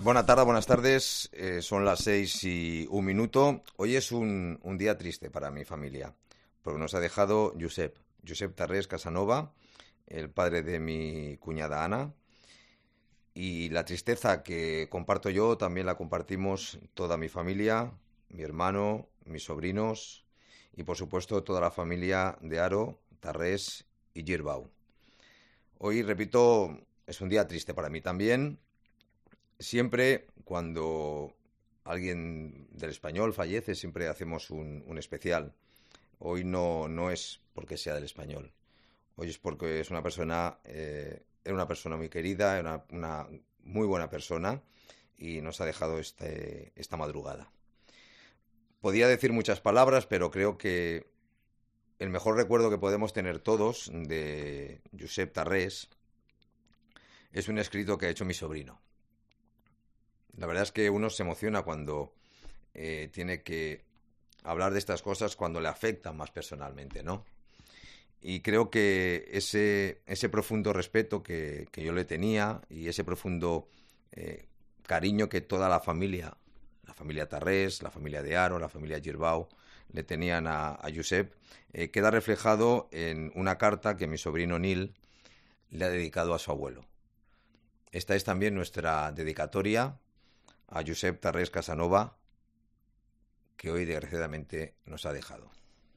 Buenas tardes. Son las 6:01. Hoy es un día triste para mi familia, porque nos ha dejado Josep Tarrés Casanova, el padre de mi cuñada Ana, y la tristeza que comparto yo también la compartimos toda mi familia, mi hermano, mis sobrinos y por supuesto toda la familia de Aro, Tarrés y Girbau. Hoy, repito, es un día triste para mí también. Siempre cuando alguien del Español fallece, siempre hacemos un especial. Hoy no es porque sea del Español. Hoy es porque es una persona, era una persona muy querida, era una muy buena persona y nos ha dejado esta madrugada. Podía decir muchas palabras, pero creo que el mejor recuerdo que podemos tener todos de Josep Tarrés es un escrito que ha hecho mi sobrino. La verdad es que uno se emociona cuando tiene que hablar de estas cosas cuando le afectan más personalmente, ¿no? Y creo que ese profundo respeto que yo le tenía y ese profundo cariño que toda la familia Tarrés, la familia de Aro, la familia Girbau, le tenían a Josep, queda reflejado en una carta que mi sobrino Nil le ha dedicado a su abuelo. Esta es también nuestra dedicatoria a Josep Tarrés Casanova, que hoy desgraciadamente nos ha dejado.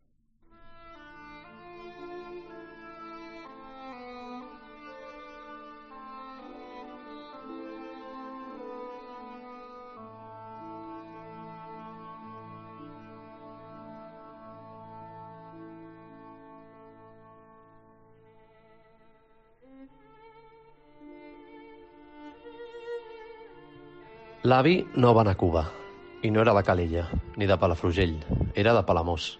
L'avi no va anar a Cuba, i no era de Calella, ni de Palafrugell, era de Palamós.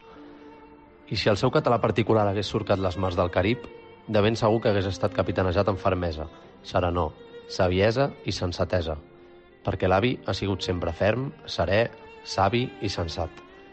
I si el seu català particular hagués surcat les mars del Carib, de ben segur que hagués estat capitanejat amb fermesa, serenor, saviesa i sensatesa, perquè l'avi ha sigut sempre ferm, serè, savi i sensat.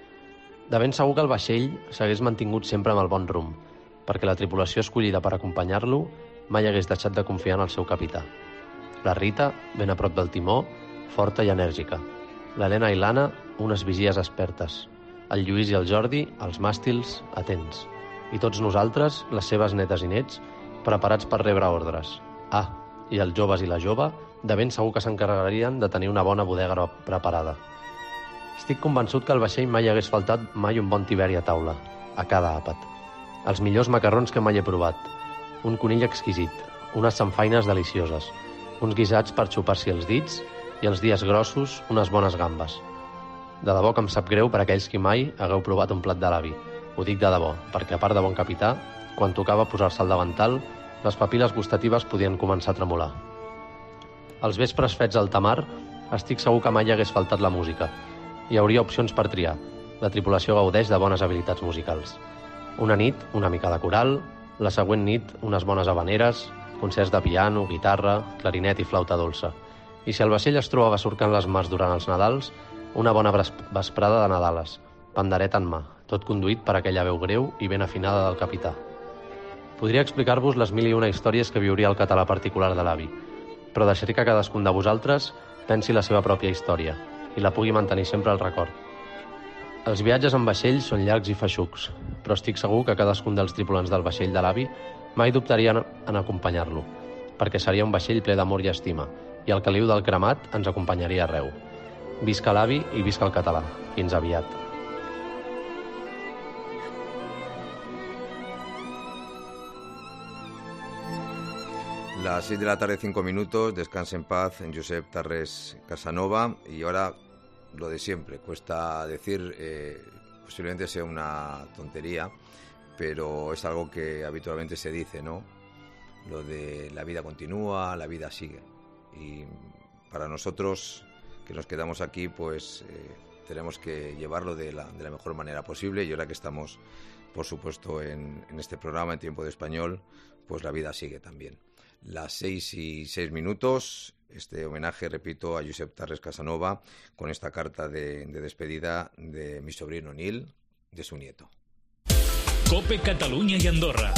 De ben segur que el vaixell s'hagués mantingut sempre amb el bon rumb, perquè la tripulació escollida per acompanyar-lo mai hagués deixat de confiar en el seu capità. La Rita, ben a prop del timó, forta i enèrgica. L'Helena i l'Anna, unes vigies expertes. El Lluís i el Jordi, els màstils, atents. I tots nosaltres, les seves netes i nets, preparats per rebre ordres. I els joves i la jove, de ben segur que s'encarregarien de tenir una bona bodega preparada. Estic convençut que al vaixell mai hagués faltat mai un bon tiberi a taula, a cada àpat. Els millors macarrons que mai he provat. Un conill exquisit, unes samfaines delicioses, uns guisats per xupar-s'hi els dits i els dies grossos, unes bones gambes. De debò que em sap greu per aquells qui mai hagueu provat un plat de l'avi. Ho dic de debò, perquè a part de bon capità, quan tocava posar-se al davantal, les papil·les gustatives podien començar a tremolar. Als vespres fets al tamar, estic segur que mai hagués faltat la música. Hi hauria opcions per triar. La tripulació gaudeix de bones habilitats musicals. Una nit, una mica de coral, la següent nit, unes bones habaneres, concerts de piano, guitarra, clarinet i flauta dolça. I si el vaixell es trobava surcant les mars durant els Nadals, una bona vesprada de Nadales, pandereta en mà, tot conduït per aquella veu greu i ben afinada del capità. Podria explicar-vos les 1001 històries que viuria el català particular de l'avi, però deixaré que cadascun de vosaltres pensi la seva pròpia història i la pugui mantenir sempre al record. Els viatges en vaixell són llargs i feixucs, però estic segur que cadascun dels tripulants del vaixell de l'avi mai dubtaria en acompanyar-lo, perquè seria un vaixell ple d'amor i estima, i el caliu del cremat ens acompanyaria arreu. Visca l'avi i visca el català. Fins aviat. Las 6 de la tarde, 5 minutos. Descanse en paz en Josep Tarrés Casanova. Y ahora lo de siempre. Cuesta decir, posiblemente sea una tontería, pero es algo que habitualmente se dice, ¿no? Lo de la vida continúa, la vida sigue. Y para nosotros que nos quedamos aquí, pues tenemos que llevarlo de la mejor manera posible. Y ahora que estamos, por supuesto, en este programa, en Tiempo de Español, pues la vida sigue también. Las 6:06, este homenaje, repito, a Josep Tarrés Casanova, con esta carta de despedida de mi sobrino Nil, de su nieto. COPE Catalunya i Andorra.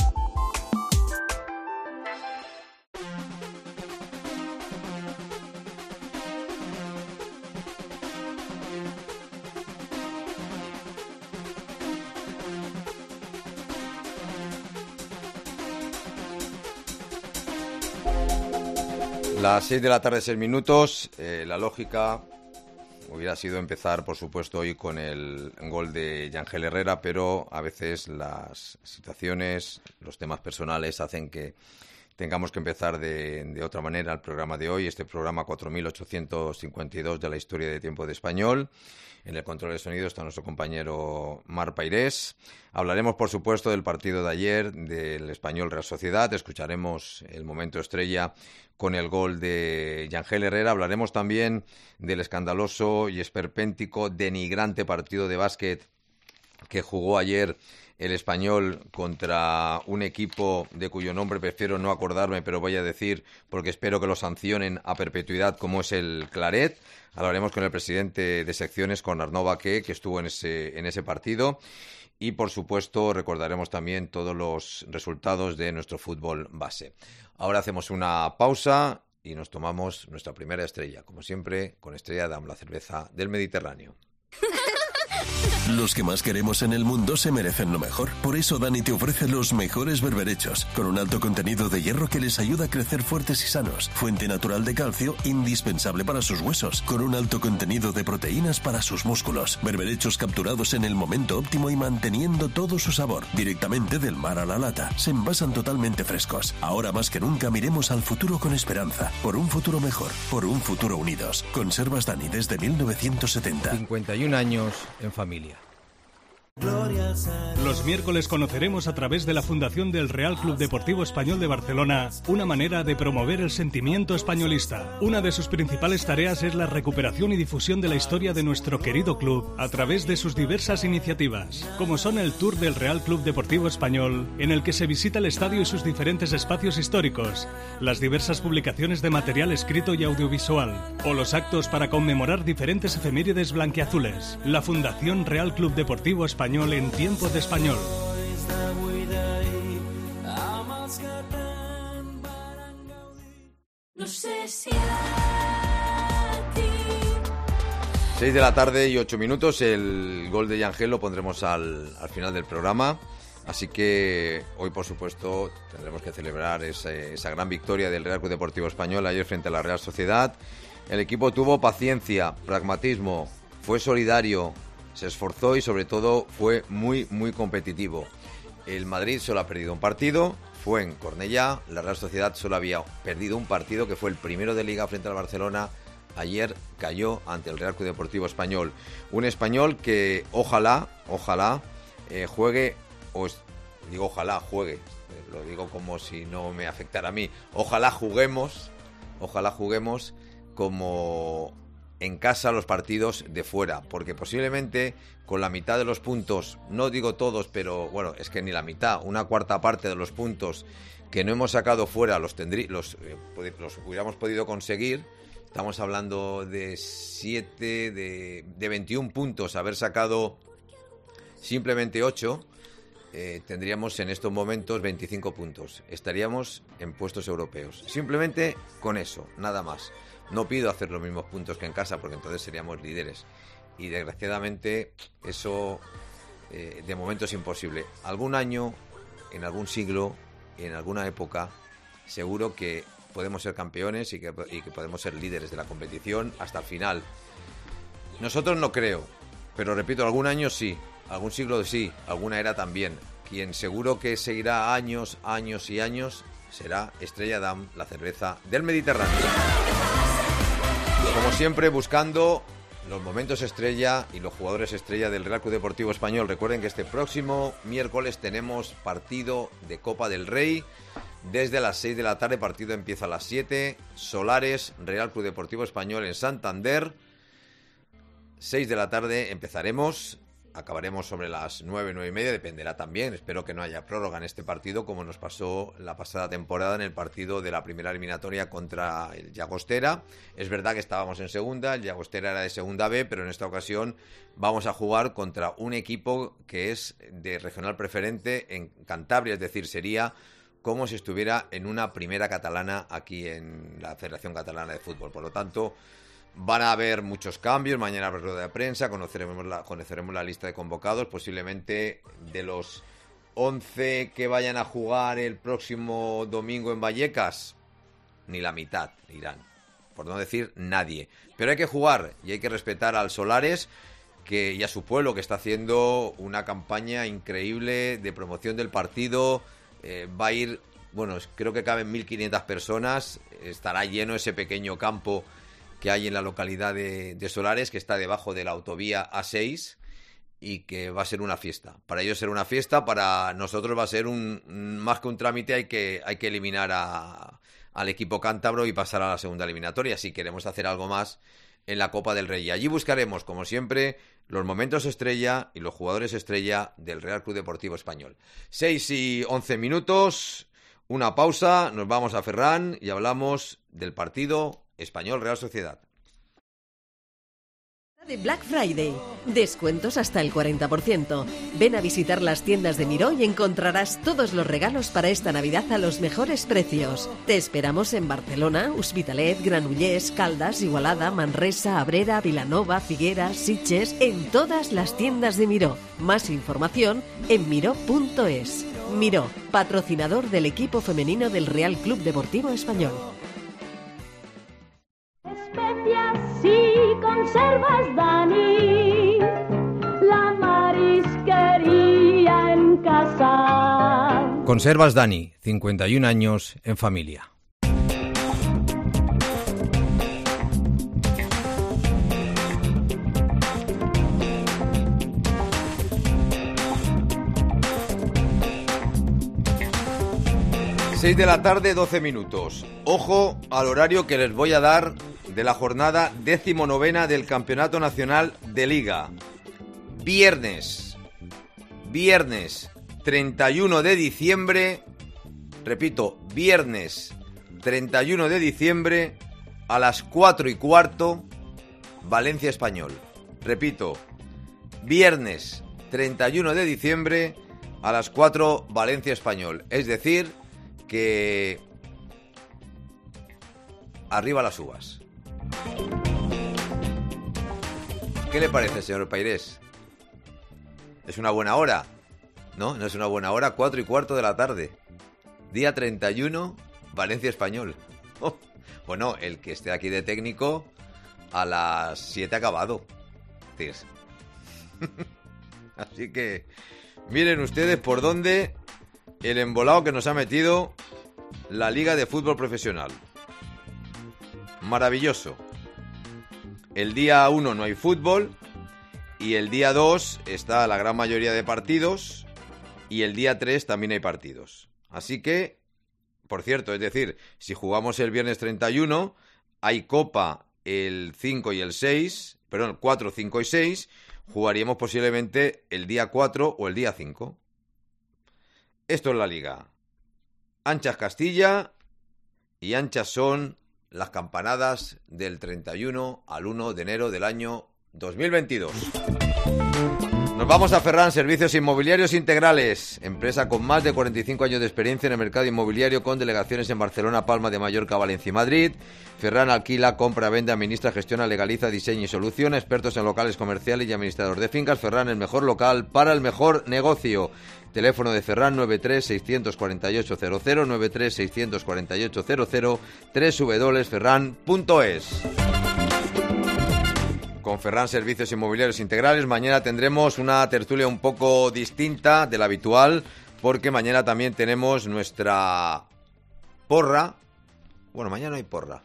Las 6 de la tarde, 6 minutos. La lógica hubiera sido empezar, por supuesto, hoy con el gol de Yangel Herrera, pero a veces las situaciones, los temas personales hacen que tengamos que empezar de otra manera el programa de hoy, este programa 4852 de la historia de Tiempo de Español. En el control de sonido está nuestro compañero Mar Pairés. Hablaremos, por supuesto, del partido de ayer del Español Real Sociedad. Escucharemos el momento estrella con el gol de Yangel Herrera. Hablaremos también del escandaloso y esperpéntico, denigrante partido de básquet que jugó ayer el Español contra un equipo de cuyo nombre prefiero no acordarme, pero voy a decir porque espero que lo sancionen a perpetuidad, como es el Claret. Hablaremos con el presidente de secciones, con Arnaud Baqué, que estuvo en ese partido. Y, por supuesto, recordaremos también todos los resultados de nuestro fútbol base. Ahora hacemos una pausa y nos tomamos nuestra primera estrella, como siempre, con Estrella Damm, la cerveza del Mediterráneo. Los que más queremos en el mundo se merecen lo mejor. Por eso Dani te ofrece los mejores berberechos, con un alto contenido de hierro que les ayuda a crecer fuertes y sanos. Fuente natural de calcio, indispensable para sus huesos, con un alto contenido de proteínas para sus músculos. Berberechos capturados en el momento óptimo y manteniendo todo su sabor, directamente del mar a la lata. Se envasan totalmente frescos. Ahora más que nunca miremos al futuro con esperanza. Por un futuro mejor, por un futuro unidos. Conservas Dani desde 1970. 51 años en familia. Los miércoles conoceremos a través de la Fundación del Real Club Deportivo Español de Barcelona una manera de promover el sentimiento españolista. Una de sus principales tareas es la recuperación y difusión de la historia de nuestro querido club a través de sus diversas iniciativas, como son el Tour del Real Club Deportivo Español, en el que se visita el estadio y sus diferentes espacios históricos, las diversas publicaciones de material escrito y audiovisual, o los actos para conmemorar diferentes efemérides blanquiazules. La Fundación Real Club Deportivo Español en Tiempo de Español. No sé si a ti. 6 de la tarde y 8 minutos. El gol de Yangel lo pondremos al final del programa. Así que hoy, por supuesto, tendremos que celebrar esa gran victoria del Real Club Deportivo Español ayer frente a la Real Sociedad. El equipo tuvo paciencia, pragmatismo, fue solidario, se esforzó y sobre todo fue muy, muy competitivo. El Madrid solo ha perdido un partido, fue en Cornellá. La Real Sociedad solo había perdido un partido, que fue el primero de Liga frente al Barcelona. Ayer cayó ante el Real Club Deportivo Español. Un Español que ojalá juegue, ojalá juegue, lo digo como si no me afectara a mí. Ojalá juguemos como en casa los partidos de fuera, porque posiblemente con la mitad de los puntos, no digo todos, pero bueno, es que ni la mitad, una cuarta parte de los puntos que no hemos sacado fuera los hubiéramos podido conseguir. Estamos hablando de 21 puntos, haber sacado simplemente 8, tendríamos en estos momentos 25 puntos. Estaríamos en puestos europeos. Simplemente con eso, nada más. No pido hacer los mismos puntos que en casa, porque entonces seríamos líderes. Y desgraciadamente eso de momento es imposible. Algún año, en algún siglo, en alguna época, seguro que podemos ser campeones y que podemos ser líderes de la competición hasta el final. Nosotros no creo, pero repito, algún año sí, algún siglo sí, alguna era también. Quien seguro que seguirá años y años será Estrella Damm, la cerveza del Mediterráneo. Como siempre, buscando los momentos estrella y los jugadores estrella del Real Club Deportivo Español. Recuerden que este próximo miércoles tenemos partido de Copa del Rey desde las 6 de la tarde. Partido empieza a las 7. Solares, Real Club Deportivo Español en Santander. 6 de la tarde empezaremos. Acabaremos sobre las 9, 9 y media, dependerá también. Espero que no haya prórroga en este partido, como nos pasó la pasada temporada en el partido de la primera eliminatoria contra el Llagostera. Es verdad que estábamos en segunda, el Llagostera era de segunda B, pero en esta ocasión vamos a jugar contra un equipo que es de regional preferente en Cantabria, es decir, sería como si estuviera en una primera catalana aquí en la Federación Catalana de Fútbol. Por lo tanto, van a haber muchos cambios. Mañana habrá rueda de prensa, conoceremos la lista de convocados. Posiblemente de los 11 que vayan a jugar el próximo domingo en Vallecas, ni la mitad irán, por no decir nadie. Pero hay que jugar y hay que respetar al Solares y a su pueblo, que está haciendo una campaña increíble de promoción del partido. Va a ir, bueno, creo que caben 1.500 personas, estará lleno ese pequeño campo que hay en la localidad de Solares, que está debajo de la autovía A6, y que va a ser una fiesta. Para ellos será una fiesta, para nosotros va a ser más que un trámite. Hay que eliminar al equipo cántabro y pasar a la segunda eliminatoria, si queremos hacer algo más en la Copa del Rey. Y allí buscaremos, como siempre, los momentos estrella y los jugadores estrella del Real Club Deportivo Español. 6:11, una pausa, nos vamos a Ferran y hablamos del partido Español Real Sociedad. De Black Friday, descuentos hasta el 40%. Ven a visitar las tiendas de Miró y encontrarás todos los regalos para esta Navidad a los mejores precios. Te esperamos en Barcelona, Hospitalet, Granollers, Caldas, Igualada, Manresa, Abrera, Vilanova, Figueras, Sitges, en todas las tiendas de Miró. Más información en miró.es. Miró, patrocinador del equipo femenino del Real Club Deportivo Español. Especias y conservas Dani, la marisquería en casa. Conservas Dani, 51 años en familia. Seis de la tarde, 12 minutos. Ojo al horario que les voy a dar de la jornada 19ª del Campeonato Nacional de Liga. Viernes 31 de diciembre, repito, viernes 31 de diciembre a las 4:15, Valencia Español. Repito, viernes 31 de diciembre a las 4, Valencia Español. Es decir, que arriba las uvas. ¿Qué le parece, señor Pairés? ¿Es una buena hora? ¿No? ¿No es una buena hora? 4:15 de la tarde. Día 31, Valencia Español. Oh, bueno, el que esté aquí de técnico a las 7 ha acabado. Así que miren ustedes por dónde el embolado que nos ha metido la Liga de Fútbol Profesional. Maravilloso. El día 1 no hay fútbol y el día 2 está la gran mayoría de partidos y el día 3 también hay partidos. Así que, por cierto, es decir, si jugamos el viernes 31, hay Copa el 5 y el 6, perdón, 4, 5 y 6, jugaríamos posiblemente el día 4 o el día 5. Esto es la Liga. Anchas Castilla y anchas son las campanadas del 31 al 1 de enero del año 2022. Nos vamos a Ferran, Servicios Inmobiliarios Integrales, empresa con más de 45 años de experiencia en el mercado inmobiliario, con delegaciones en Barcelona, Palma de Mallorca, Valencia y Madrid. Ferran alquila, compra, vende, administra, gestiona, legaliza, diseña y soluciona. Expertos en locales comerciales y administrador de fincas. Ferran, el mejor local para el mejor negocio. Teléfono de Ferran 93-648-00, 93-648-00, www.ferran.es. Con Ferran Servicios Inmobiliarios Integrales, mañana tendremos una tertulia un poco distinta de la habitual, porque mañana también tenemos nuestra porra. Bueno, mañana no hay porra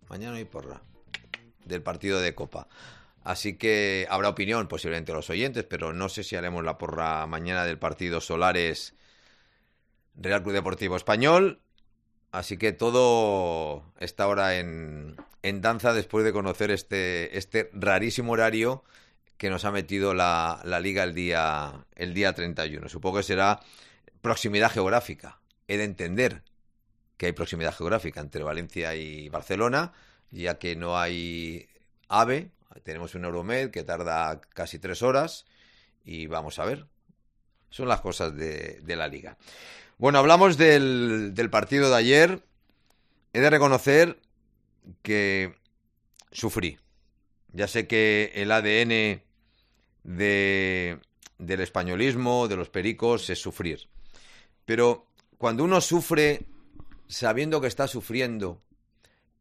del partido de Copa. Así que habrá opinión posiblemente de los oyentes, pero no sé si haremos la porra mañana del partido Solares Real Club Deportivo Español. Así que todo está ahora en danza después de conocer este rarísimo horario que nos ha metido la Liga el día 31. Supongo que será proximidad geográfica. He de entender que hay proximidad geográfica entre Valencia y Barcelona, ya que no hay AVE. Tenemos un Euromed que tarda casi 3 horas y vamos a ver. Son las cosas de la Liga. Bueno, hablamos del partido de ayer. He de reconocer que sufrí. Ya sé que el ADN del españolismo, de los pericos, es sufrir. Pero cuando uno sufre sabiendo que está sufriendo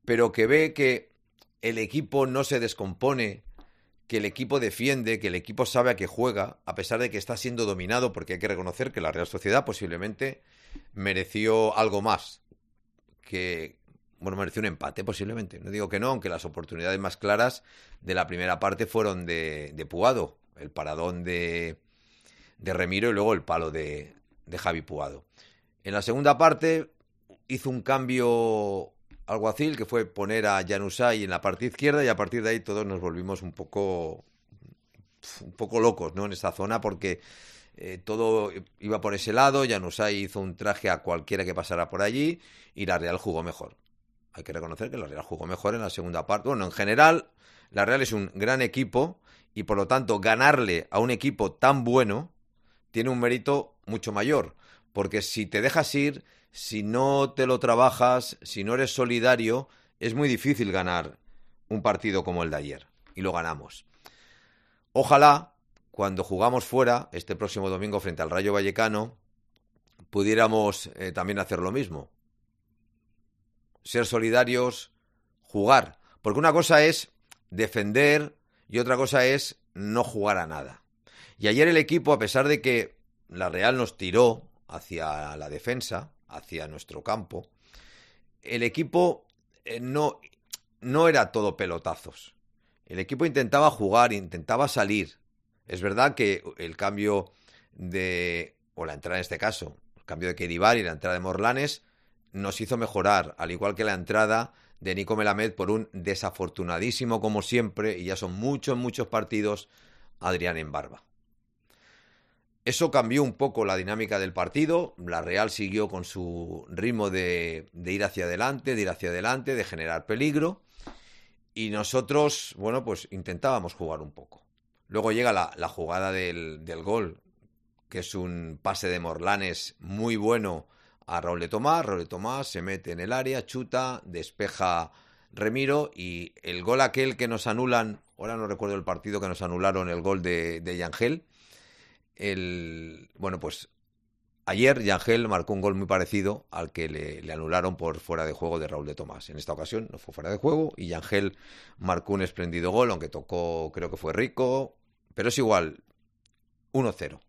pero que ve que el equipo no se descompone, que el equipo defiende, que el equipo sabe a qué juega, a pesar de que está siendo dominado, porque hay que reconocer que la Real Sociedad posiblemente mereció algo más, mereció un empate posiblemente, no digo que no, aunque las oportunidades más claras de la primera parte fueron de Puado, el paradón de Remiro y luego el palo de Javi Puado. En la segunda parte hizo un cambio Alguacil, que fue poner a Januzaj en la parte izquierda, y a partir de ahí todos nos volvimos un poco locos, ¿no?, en esa zona, porque todo iba por ese lado. Januzaj hizo un traje a cualquiera que pasara por allí y la Real jugó mejor. Hay que reconocer que la Real jugó mejor en la segunda parte. Bueno, en general, la Real es un gran equipo y por lo tanto ganarle a un equipo tan bueno tiene un mérito mucho mayor, porque si te dejas ir, si no te lo trabajas, si no eres solidario, es muy difícil ganar un partido como el de ayer. Y lo ganamos. Ojalá, cuando jugamos fuera, este próximo domingo frente al Rayo Vallecano, pudiéramos también hacer lo mismo. Ser solidarios, jugar. Porque una cosa es defender y otra cosa es no jugar a nada. Y ayer el equipo, a pesar de que la Real nos tiró hacia la defensa, hacia nuestro campo, el equipo no era todo pelotazos. El equipo intentaba jugar, intentaba salir. Es verdad que el cambio o la entrada en este caso, el cambio de Kedibar y la entrada de Morlanes nos hizo mejorar, al igual que la entrada de Nico Melamed por un desafortunadísimo, como siempre, y ya son muchos partidos, Adrián Embarba. Eso cambió un poco la dinámica del partido. La Real siguió con su ritmo de ir hacia adelante, de generar peligro. Y nosotros, bueno, pues intentábamos jugar un poco. Luego llega la jugada del gol, que es un pase de Morlanes muy bueno a Raúl de Tomás. Raúl de Tomás se mete en el área, chuta, despeja Remiro, y el gol aquel que nos anulan, ahora no recuerdo el partido que nos anularon, el gol de Yangel. Bueno, pues ayer Yangel marcó un gol muy parecido al que le anularon por fuera de juego de Raúl de Tomás. En esta ocasión no fue fuera de juego y Yangel marcó un espléndido gol, aunque tocó, creo que fue Rico, pero es igual, 1-0.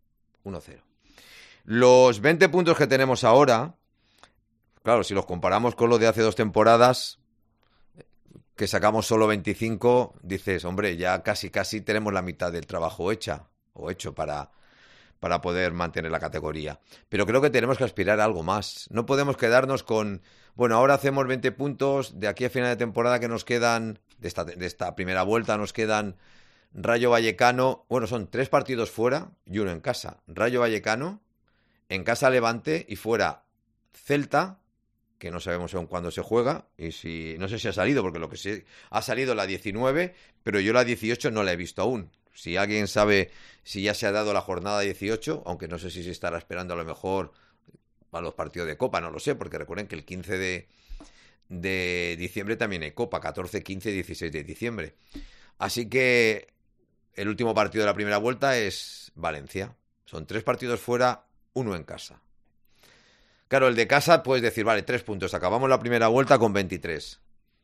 Los 20 puntos que tenemos ahora, claro, si los comparamos con los de hace 2 temporadas, que sacamos solo 25, dices, hombre, ya casi tenemos la mitad del trabajo hecho para poder mantener la categoría. Pero creo que tenemos que aspirar a algo más. No podemos quedarnos con, bueno, ahora hacemos 20 puntos, de aquí a final de temporada que nos quedan, de esta primera vuelta nos quedan Rayo Vallecano, bueno, son 3 partidos fuera y 1 en casa. Rayo Vallecano, en casa Levante y fuera Celta, que no sabemos aún cuándo se juega, y no sé si ha salido, porque lo que sí ha salido la 19, pero yo la 18 no la he visto aún. Si alguien sabe si ya se ha dado la jornada 18, aunque no sé si se estará esperando a lo mejor a los partidos de Copa, no lo sé, porque recuerden que el 15 de diciembre también hay Copa, 14, 15 y 16 de diciembre. Así que el último partido de la primera vuelta es Valencia. Son 3 partidos fuera, 1 en casa. Claro, el de casa puedes decir, vale, 3 puntos, acabamos la primera vuelta con 23.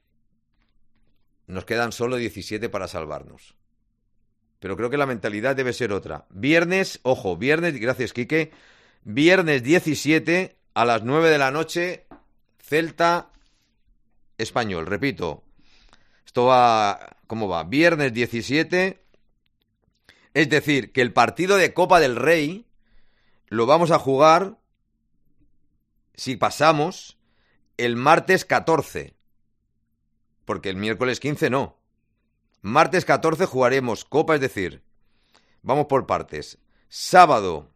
Nos quedan solo 17 para salvarnos. Pero creo que la mentalidad debe ser otra. Viernes, gracias Quique, viernes 17 a las 9 de la noche, Celta Español. Repito, esto va, ¿cómo va? Viernes 17, es decir, que el partido de Copa del Rey lo vamos a jugar, si pasamos, el martes 14, porque el miércoles 15 no. Martes 14 jugaremos Copa, es decir, vamos por partes. Sábado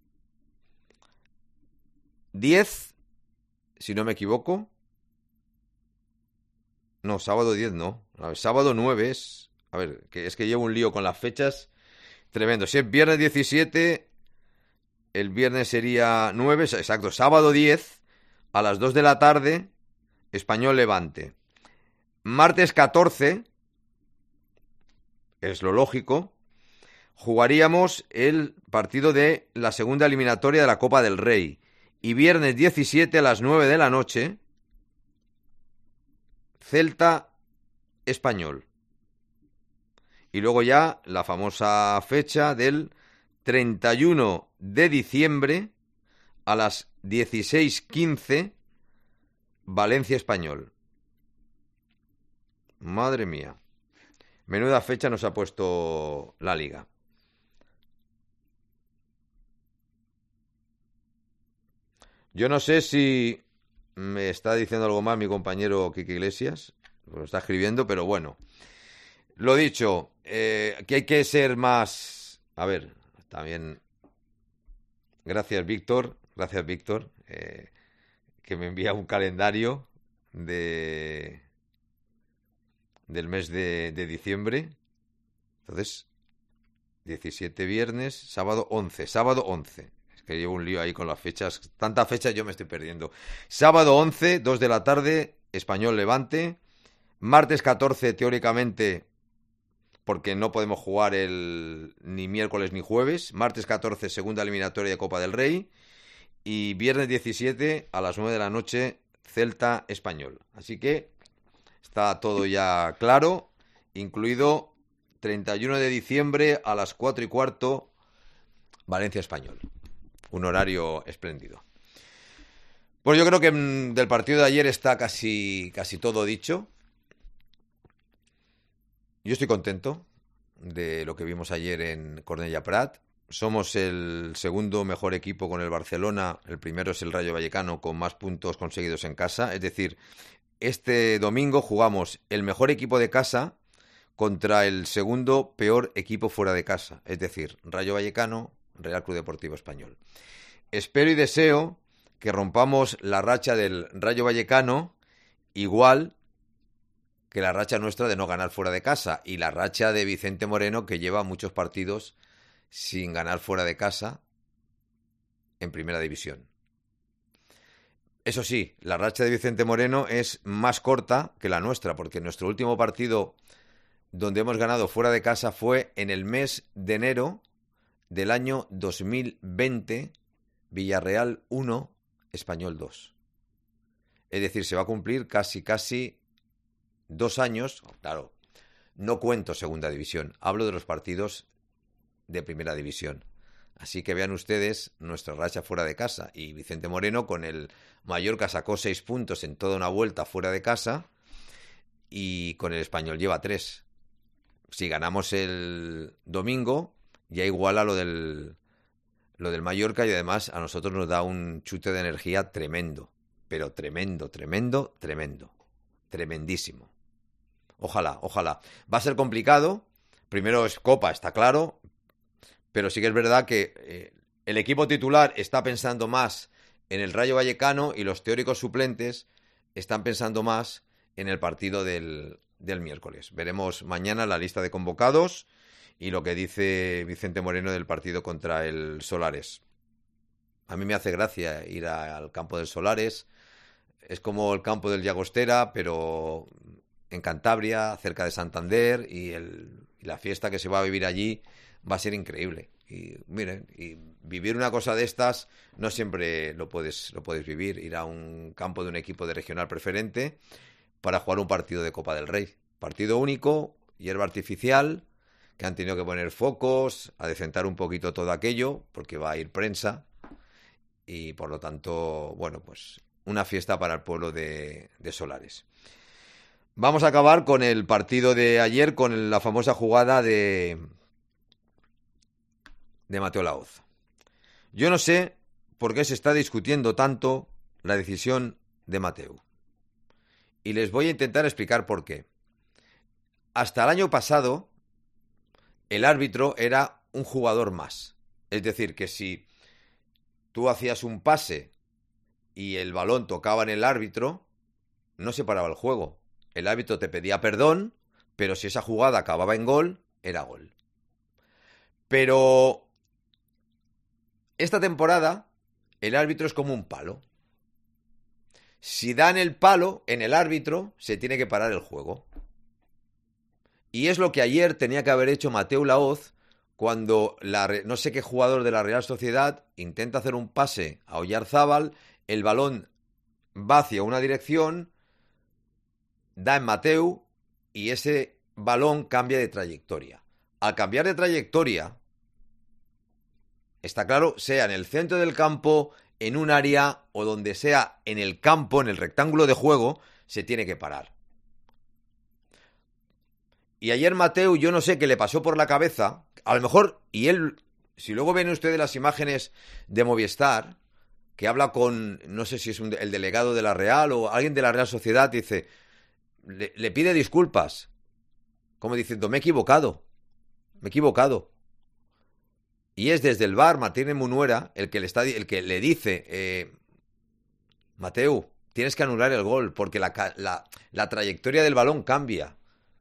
10, si no me equivoco. No, sábado 10 no. A ver, sábado 9 es... A ver, es que llevo un lío con las fechas tremendo. Si es viernes 17, el viernes sería 9, exacto. Sábado 10, a las 2 de la tarde, Español Levante. Martes 14... es lo lógico, jugaríamos el partido de la segunda eliminatoria de la Copa del Rey. Y viernes 17 a las 9 de la noche, Celta Español. Y luego ya la famosa fecha del 31 de diciembre a las 16:15, Valencia Español. Madre mía. Menuda fecha nos ha puesto la Liga. Yo no sé si me está diciendo algo más mi compañero Quique Iglesias, lo está escribiendo, pero bueno. Lo dicho, que hay que ser más... A ver, también... Gracias, Víctor, que me envía un calendario del mes de diciembre. Entonces, 17 viernes, sábado 11. Es que llevo un lío ahí con las fechas. Tantas fechas yo me estoy perdiendo. Sábado 11, 2 de la tarde, Español Levante. Martes 14, teóricamente, porque no podemos jugar ni miércoles ni jueves. Martes 14, segunda eliminatoria de Copa del Rey. Y viernes 17, a las 9 de la noche, Celta Español. Así que está todo ya claro, incluido 31 de diciembre a las 4:15, Valencia Español. Un horario espléndido. Pues yo creo que del partido de ayer está casi todo dicho. Yo estoy contento de lo que vimos ayer en Cornellà Prat. Somos el segundo mejor equipo con el Barcelona. El primero es el Rayo Vallecano con más puntos conseguidos en casa. Es decir, este domingo jugamos el mejor equipo de casa contra el segundo peor equipo fuera de casa. Es decir, Rayo Vallecano, Real Club Deportivo Español. Espero y deseo que rompamos la racha del Rayo Vallecano igual que la racha nuestra de no ganar fuera de casa y la racha de Vicente Moreno, que lleva muchos partidos sin ganar fuera de casa en primera división. Eso sí, la racha de Vicente Moreno es más corta que la nuestra, porque nuestro último partido donde hemos ganado fuera de casa fue en el mes de enero del año 2020, Villarreal 1, Español 2. Es decir, se va a cumplir casi 2 años. Claro, no cuento segunda división, hablo de los partidos de primera división. Así que vean ustedes nuestra racha fuera de casa. Y Vicente Moreno con el Mallorca sacó 6 puntos en toda una vuelta fuera de casa y con el Español lleva 3. Si ganamos el domingo, ya iguala lo del Mallorca y además a nosotros nos da un chute de energía tremendo. Pero tremendo. Tremendísimo. Ojalá. Va a ser complicado. Primero es Copa, está claro. Pero sí que es verdad que el equipo titular está pensando más en el Rayo Vallecano y los teóricos suplentes están pensando más en el partido del miércoles. Veremos mañana la lista de convocados y lo que dice Vicente Moreno del partido contra el Solares. A mí me hace gracia ir al campo del Solares. Es como el campo del Llagostera, pero en Cantabria, cerca de Santander, y la fiesta que se va a vivir allí va a ser increíble. Y miren, y vivir una cosa de estas no siempre lo puedes vivir. Ir a un campo de un equipo de regional preferente para jugar un partido de Copa del Rey. Partido único, hierba artificial, que han tenido que poner focos, adecentar un poquito todo aquello, porque va a ir prensa. Y por lo tanto, bueno, pues una fiesta para el pueblo de Solares. Vamos a acabar con el partido de ayer, con la famosa jugada de Mateo Laoz. Yo no sé por qué se está discutiendo tanto la decisión de Mateu. Y les voy a intentar explicar por qué. Hasta el año pasado, el árbitro era un jugador más. Es decir, que si tú hacías un pase y el balón tocaba en el árbitro, no se paraba el juego. El árbitro te pedía perdón, pero si esa jugada acababa en gol, era gol. Pero esta temporada, el árbitro es como un palo. Si dan el palo en el árbitro, se tiene que parar el juego. Y es lo que ayer tenía que haber hecho Mateu Laoz cuando no sé qué jugador de la Real Sociedad intenta hacer un pase a Oyarzábal, el balón va hacia una dirección, da en Mateu y ese balón cambia de trayectoria. Al cambiar de trayectoria, está claro, sea en el centro del campo, en un área o donde sea en el campo, en el rectángulo de juego, se tiene que parar. Y ayer Mateu, yo no sé qué le pasó por la cabeza, a lo mejor, y él, si luego ven ustedes las imágenes de Movistar, que habla con, no sé si es el delegado de la Real o alguien de la Real Sociedad, dice, le pide disculpas, como diciendo, me he equivocado. Y es desde el VAR, Martínez Munuera, el que le dice, Mateu, tienes que anular el gol, porque la trayectoria del balón cambia.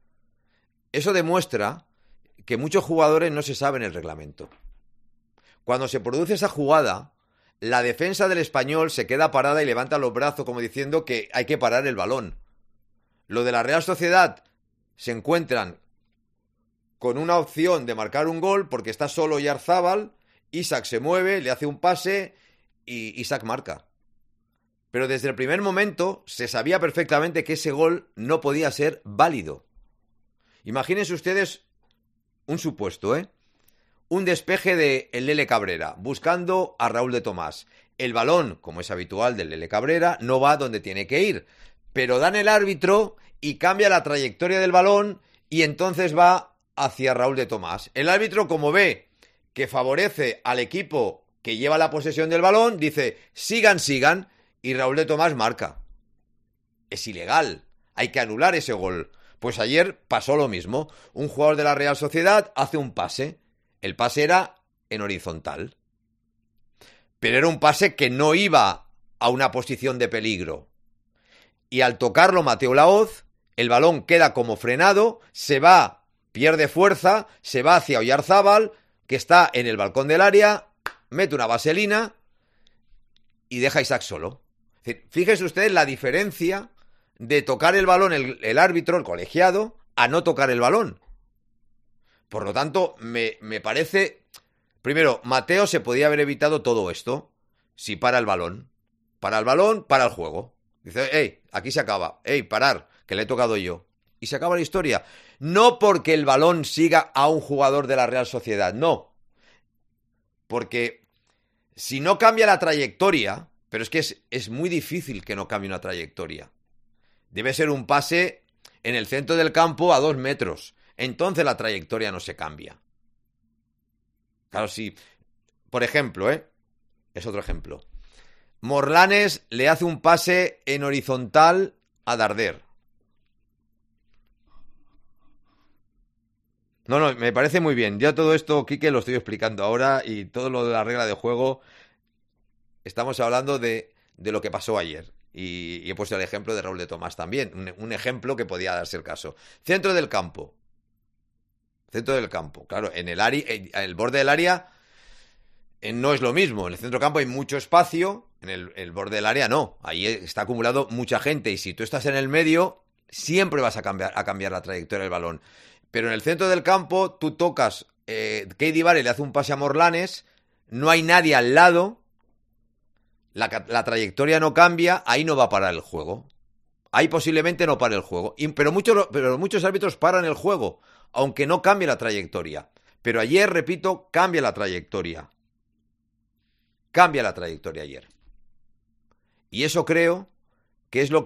Eso demuestra que muchos jugadores no se saben el reglamento. Cuando se produce esa jugada, la defensa del Español se queda parada y levanta los brazos como diciendo que hay que parar el balón. Lo de la Real Sociedad se encuentran con una opción de marcar un gol porque está solo Oyarzábal, Isaac se mueve, le hace un pase y Isaac marca. Pero desde el primer momento se sabía perfectamente que ese gol no podía ser válido. Imagínense ustedes un supuesto, un despeje de el Lele Cabrera, buscando a Raúl de Tomás. El balón, como es habitual del Lele Cabrera, no va donde tiene que ir, pero dan el árbitro y cambia la trayectoria del balón y entonces va hacia Raúl de Tomás. El árbitro, como ve que favorece al equipo que lleva la posesión del balón, dice, sigan, y Raúl de Tomás marca. Es ilegal, hay que anular ese gol. Pues ayer pasó lo mismo. Un jugador de la Real Sociedad hace un pase. El pase era en horizontal. Pero era un pase que no iba a una posición de peligro. Y al tocarlo Mateu Laoz, el balón queda como frenado, se va, pierde fuerza, se va hacia Oyarzábal, que está en el balcón del área, mete una vaselina y deja a Isaac solo. Es decir, fíjese usted la diferencia de tocar el balón el árbitro, el colegiado, a no tocar el balón. Por lo tanto, me parece... Primero, Mateo se podía haber evitado todo esto si para el balón. Para el balón, para el juego. Dice, hey, aquí se acaba. Hey, parar, que le he tocado yo. Y se acaba la historia. No porque el balón siga a un jugador de la Real Sociedad, no. Porque si no cambia la trayectoria, pero es que es muy difícil que no cambie una trayectoria. Debe ser un pase en el centro del campo a 2 metros. Entonces la trayectoria no se cambia. Claro, sí. Por ejemplo, es otro ejemplo. Morlanes le hace un pase en horizontal a Darder. No, me parece muy bien. Ya todo esto, Quique, lo estoy explicando ahora y todo lo de la regla de juego, estamos hablando de lo que pasó ayer. Y he puesto el ejemplo de Raúl de Tomás también. Un ejemplo que podía darse el caso. Centro del campo. Claro, en el área, el borde del área no es lo mismo. En el centro del campo hay mucho espacio. En el borde del área no. Ahí está acumulado mucha gente. Y si tú estás en el medio, siempre vas a cambiar la trayectoria del balón. Pero en el centro del campo, tú tocas. Keidi Vare le hace un pase a Morlanes. No hay nadie al lado. La trayectoria no cambia, ahí no va a parar el juego. Ahí posiblemente no pare el juego. Pero muchos árbitros paran el juego, aunque no cambie la trayectoria. Pero ayer, repito, cambia la trayectoria. Cambia la trayectoria ayer. Y eso creo que es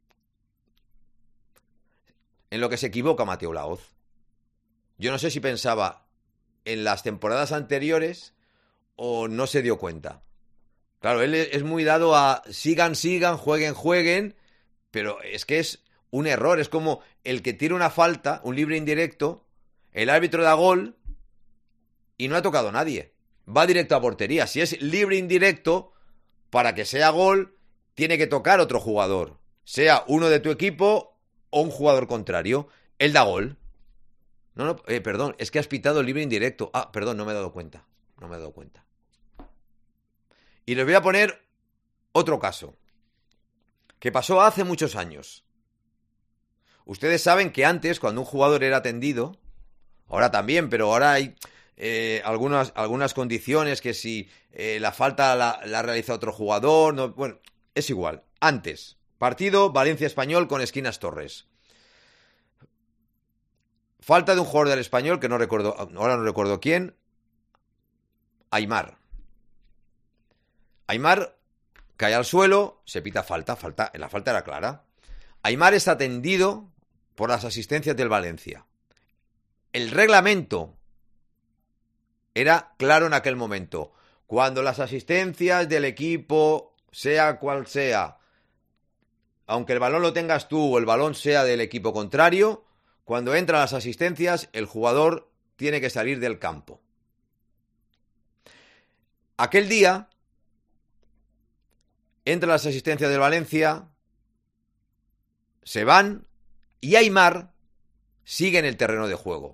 en lo que se equivoca Mateu Laoz. Yo no sé si pensaba en las temporadas anteriores o no se dio cuenta. Claro, él es muy dado a sigan, jueguen, pero es que es un error. Es como el que tira una falta, un libre indirecto, el árbitro da gol y no ha tocado a nadie. Va directo a portería. Si es libre indirecto, para que sea gol, tiene que tocar otro jugador. Sea uno de tu equipo o un jugador contrario. Él da gol. No, perdón, es que has pitado libre indirecto. Ah, perdón, no me he dado cuenta. Y les voy a poner otro caso, que pasó hace muchos años. Ustedes saben que antes, cuando un jugador era atendido, ahora también, pero ahora hay algunas condiciones que si la falta la realiza otro jugador, no, bueno, es igual. Antes, partido Valencia Español con Esquinas Torres. falta de un jugador del Español que ahora no recuerdo quién. Aimar cae al suelo, se pita falta, la falta era clara. Aimar es atendido por las asistencias del Valencia. El reglamento era claro en aquel momento. Cuando las asistencias del equipo, sea cual sea, aunque el balón lo tengas tú o el balón sea del equipo contrario, cuando entran las asistencias, el jugador tiene que salir del campo. Aquel día, entran las asistencias del Valencia, se van y Aimar sigue en el terreno de juego.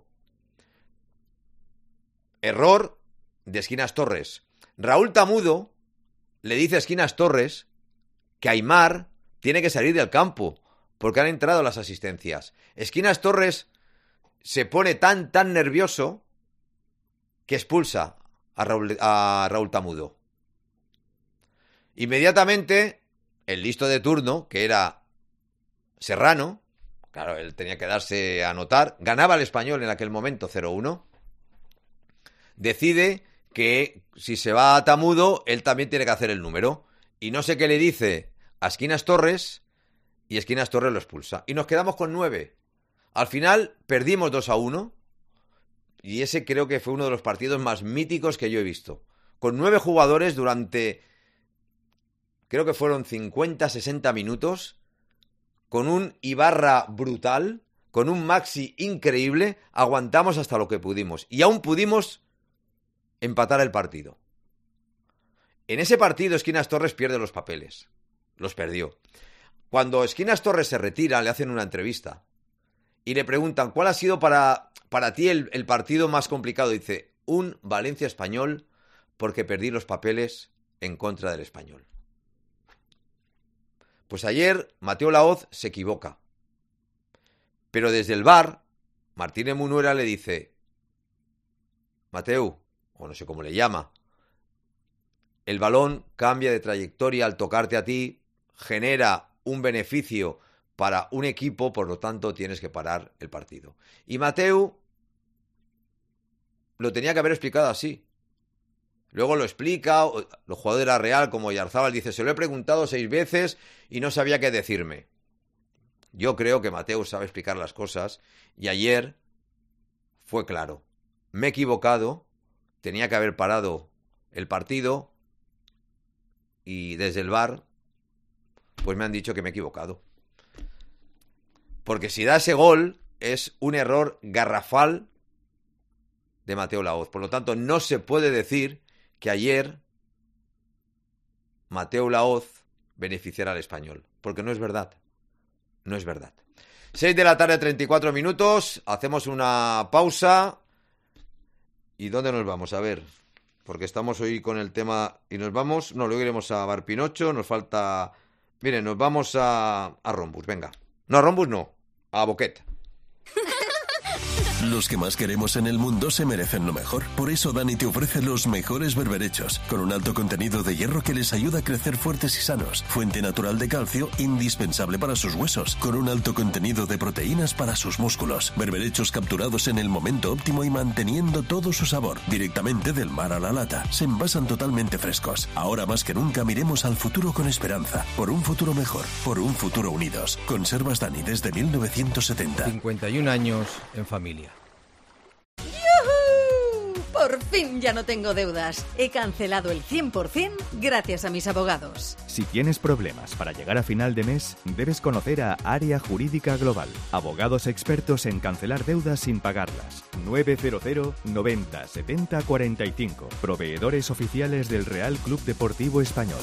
Error de Esquinas Torres. Raúl Tamudo le dice a Esquinas Torres que Aimar tiene que salir del campo porque han entrado las asistencias. Esquinas Torres se pone tan nervioso que expulsa a Raúl Tamudo. Inmediatamente, el listo de turno, que era Serrano, claro, él tenía que darse a notar, ganaba el Español en aquel momento 0-1, decide que si se va a Tamudo, él también tiene que hacer el número. Y no sé qué le dice a Esquinas Torres, y Esquinas Torres lo expulsa. Y nos quedamos con 9. Al final, perdimos 2-1, y ese creo que fue uno de los partidos más míticos que yo he visto. Con 9 jugadores durante, creo que fueron 50-60 minutos, con un Ibarra brutal, con un Maxi increíble, aguantamos hasta lo que pudimos. Y aún pudimos empatar el partido. En ese partido Esquinas Torres pierde los papeles. Los perdió. Cuando Esquinas Torres se retira, le hacen una entrevista y le preguntan ¿cuál ha sido para ti el partido más complicado? Dice, un Valencia-Español porque perdí los papeles en contra del Español. Pues ayer Mateo Laoz se equivoca. Pero desde el VAR, Martínez Munuera le dice, Mateu, o no sé cómo le llama, el balón cambia de trayectoria al tocarte a ti, genera un beneficio para un equipo, por lo tanto tienes que parar el partido. Y Mateu lo tenía que haber explicado así. Luego lo explica, los jugadores de la Real, como Yarzábal, dice, se lo he preguntado 6 veces y no sabía qué decirme. Yo creo que Mateu sabe explicar las cosas y ayer fue claro. Me he equivocado, tenía que haber parado el partido y desde el VAR pues me han dicho que me he equivocado. Porque si da ese gol es un error garrafal de Mateo Laoz. Por lo tanto, no se puede decir que ayer Mateo Laoz beneficiara al Español. Porque no es verdad. No es verdad. 6 de la tarde, 34 minutos. Hacemos una pausa. ¿Y dónde nos vamos? A ver. Porque estamos hoy con el tema... Y nos vamos... No, luego iremos a Bar Pinocho. Nos falta... Miren, nos vamos a Rombus. Venga. No, a Rombus no. A Boquet. Los que más queremos en el mundo se merecen lo mejor. Por eso Dani te ofrece los mejores berberechos, con un alto contenido de hierro que les ayuda a crecer fuertes y sanos. Fuente natural de calcio, indispensable para sus huesos, con un alto contenido de proteínas para sus músculos. Berberechos capturados en el momento óptimo y manteniendo todo su sabor, directamente del mar a la lata. Se envasan totalmente frescos. Ahora más que nunca miremos al futuro con esperanza. Por un futuro mejor, por un futuro unidos. Conservas Dani desde 1970. 51 años en familia. Por fin ya no tengo deudas. He cancelado el 100% gracias a mis abogados. Si tienes problemas para llegar a final de mes, debes conocer a Área Jurídica Global. Abogados expertos en cancelar deudas sin pagarlas. 900 90 70 45. Proveedores oficiales del Real Club Deportivo Español.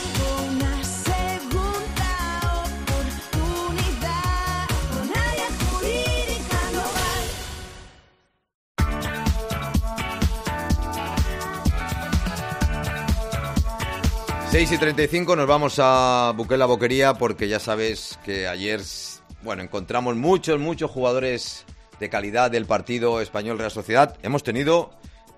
6:35 nos vamos a Buquet la Boquería porque ya sabes que ayer, bueno, encontramos muchos jugadores de calidad del partido Español Real Sociedad. Hemos tenido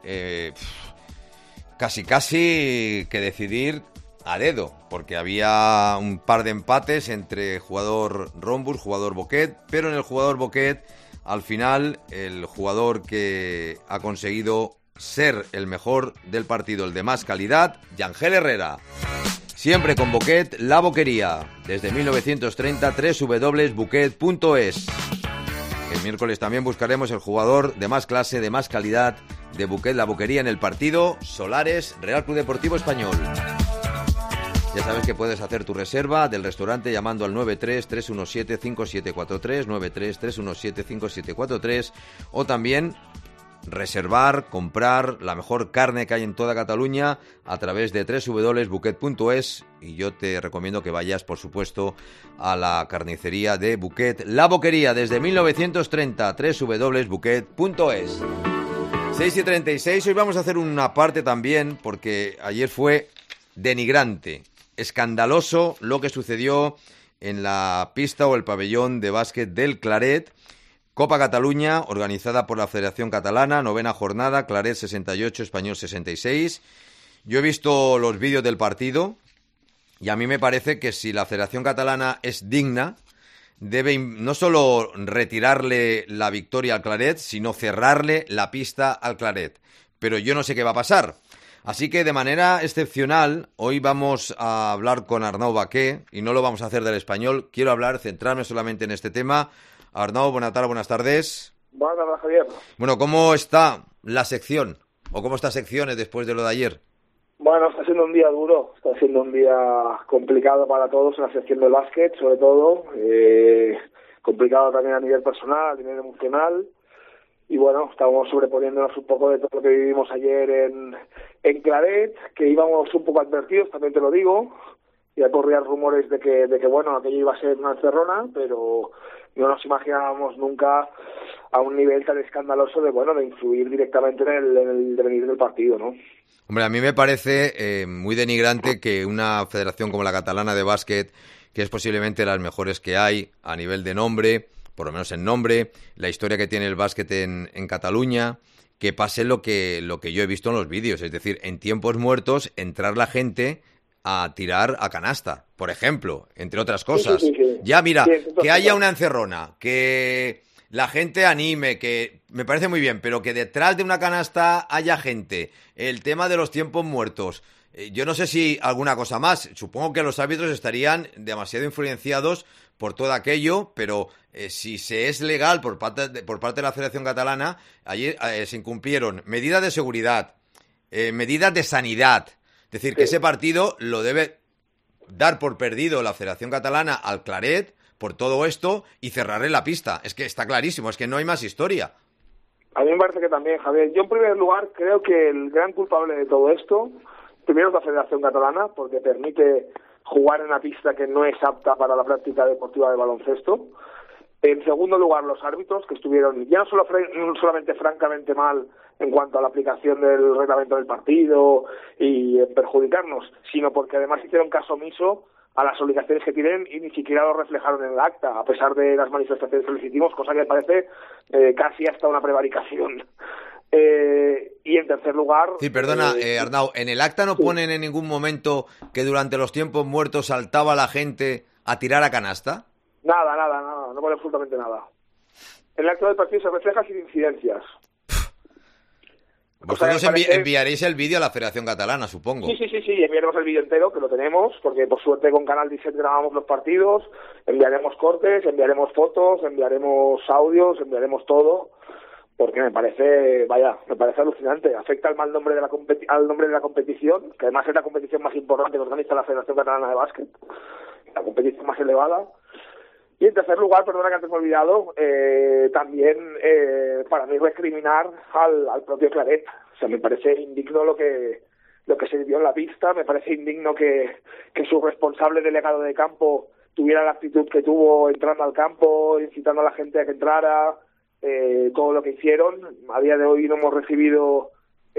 casi que decidir a dedo porque había un par de empates entre jugador Rombus, jugador Boquet, pero en el jugador Boquet al final el jugador que ha conseguido ser el mejor del partido, el de más calidad, Yangel Herrera. Siempre con Boquet, la boquería. Desde 1930, www.buquet.es. El miércoles también buscaremos el jugador de más clase, de más calidad de Boquet, la boquería en el partido Solares Real Club Deportivo Español. Ya sabes que puedes hacer tu reserva del restaurante llamando al 93-317-5743, 93-317-5743, o también reservar, comprar la mejor carne que hay en toda Cataluña a través de www.buquet.es, y yo te recomiendo que vayas, por supuesto, a la carnicería de Boquet, la boquería, desde 1930, www.buquet.es. 6:36, hoy vamos a hacer una parte también, porque ayer fue denigrante, escandaloso lo que sucedió en la pista o el pabellón de básquet del Claret. Copa Cataluña, organizada por la Federación Catalana, 9ª jornada, Claret 68, Español 66. Yo he visto los vídeos del partido y a mí me parece que si la Federación Catalana es digna, debe no solo retirarle la victoria al Claret, sino cerrarle la pista al Claret. Pero yo no sé qué va a pasar. Así que de manera excepcional, hoy vamos a hablar con Arnau Baqué, y no lo vamos a hacer del Español. Quiero centrarme solamente en este tema. Arnau, buenas tardes. Buenas tardes, Javier. Bueno, ¿cómo está la sección? ¿O cómo está secciones después de lo de ayer? Bueno, está siendo un día duro, está siendo un día complicado para todos en la sección del básquet, sobre todo. Complicado también a nivel personal, a nivel emocional. Y bueno, estamos sobreponiéndonos un poco de todo lo que vivimos ayer en Claret, que íbamos un poco advertidos, también te lo digo. Ya corrían rumores de que bueno, aquello iba a ser una encerrona, pero no nos imaginábamos nunca a un nivel tan escandaloso de influir directamente en el devenir del partido, ¿no? Hombre, a mí me parece muy denigrante que una federación como la catalana de básquet, que es posiblemente las mejores que hay a nivel de nombre, por lo menos en nombre, la historia que tiene el básquet en Cataluña, que pase lo que yo he visto en los vídeos, es decir, en tiempos muertos entrar la gente a tirar a canasta, por ejemplo, entre otras cosas. Sí. Ya, mira, sí, que haya una encerrona, que la gente anime, que me parece muy bien, pero que detrás de una canasta haya gente. El tema de los tiempos muertos. Yo no sé si alguna cosa más. Supongo que los árbitros estarían demasiado influenciados por todo aquello, pero si se es legal por parte de la Federación Catalana, ayer se incumplieron medidas de seguridad, medidas de sanidad. Es decir, que ese partido lo debe dar por perdido la Federación Catalana al Claret por todo esto y cerrarle la pista. Es que está clarísimo, es que no hay más historia. A mí me parece que también, Javier. Yo, en primer lugar, creo que el gran culpable de todo esto, primero es la Federación Catalana, porque permite jugar en una pista que no es apta para la práctica deportiva de baloncesto. En segundo lugar, los árbitros, que estuvieron ya no solamente francamente mal en cuanto a la aplicación del reglamento del partido y perjudicarnos, sino porque además hicieron caso omiso a las obligaciones que tienen y ni siquiera lo reflejaron en el acta, a pesar de las manifestaciones que les hicimos, cosa que me parece casi hasta una prevaricación. Y en tercer lugar... Sí, perdona, Arnau, ¿en el acta no ponen en ningún momento que durante los tiempos muertos saltaba la gente a tirar a canasta? Nada, no pone absolutamente nada. En el acto del partido se refleja sin incidencias. Vosotros enviaréis el vídeo a la Federación Catalana, supongo. Sí, enviaremos el vídeo entero, que lo tenemos, porque por suerte con Canal 17 grabamos los partidos, enviaremos cortes, enviaremos fotos, enviaremos audios, enviaremos todo, porque me parece alucinante. Afecta al mal nombre al nombre de la competición, que además es la competición más importante que organiza la Federación Catalana de Básquet, la competición más elevada. Y en tercer lugar, perdona que antes me he olvidado, también para mí recriminar al propio Claret. O sea, me parece indigno lo que se vivió en la pista, me parece indigno que su responsable delegado de campo tuviera la actitud que tuvo entrando al campo, incitando a la gente a que entrara, todo lo que hicieron. A día de hoy no hemos recibido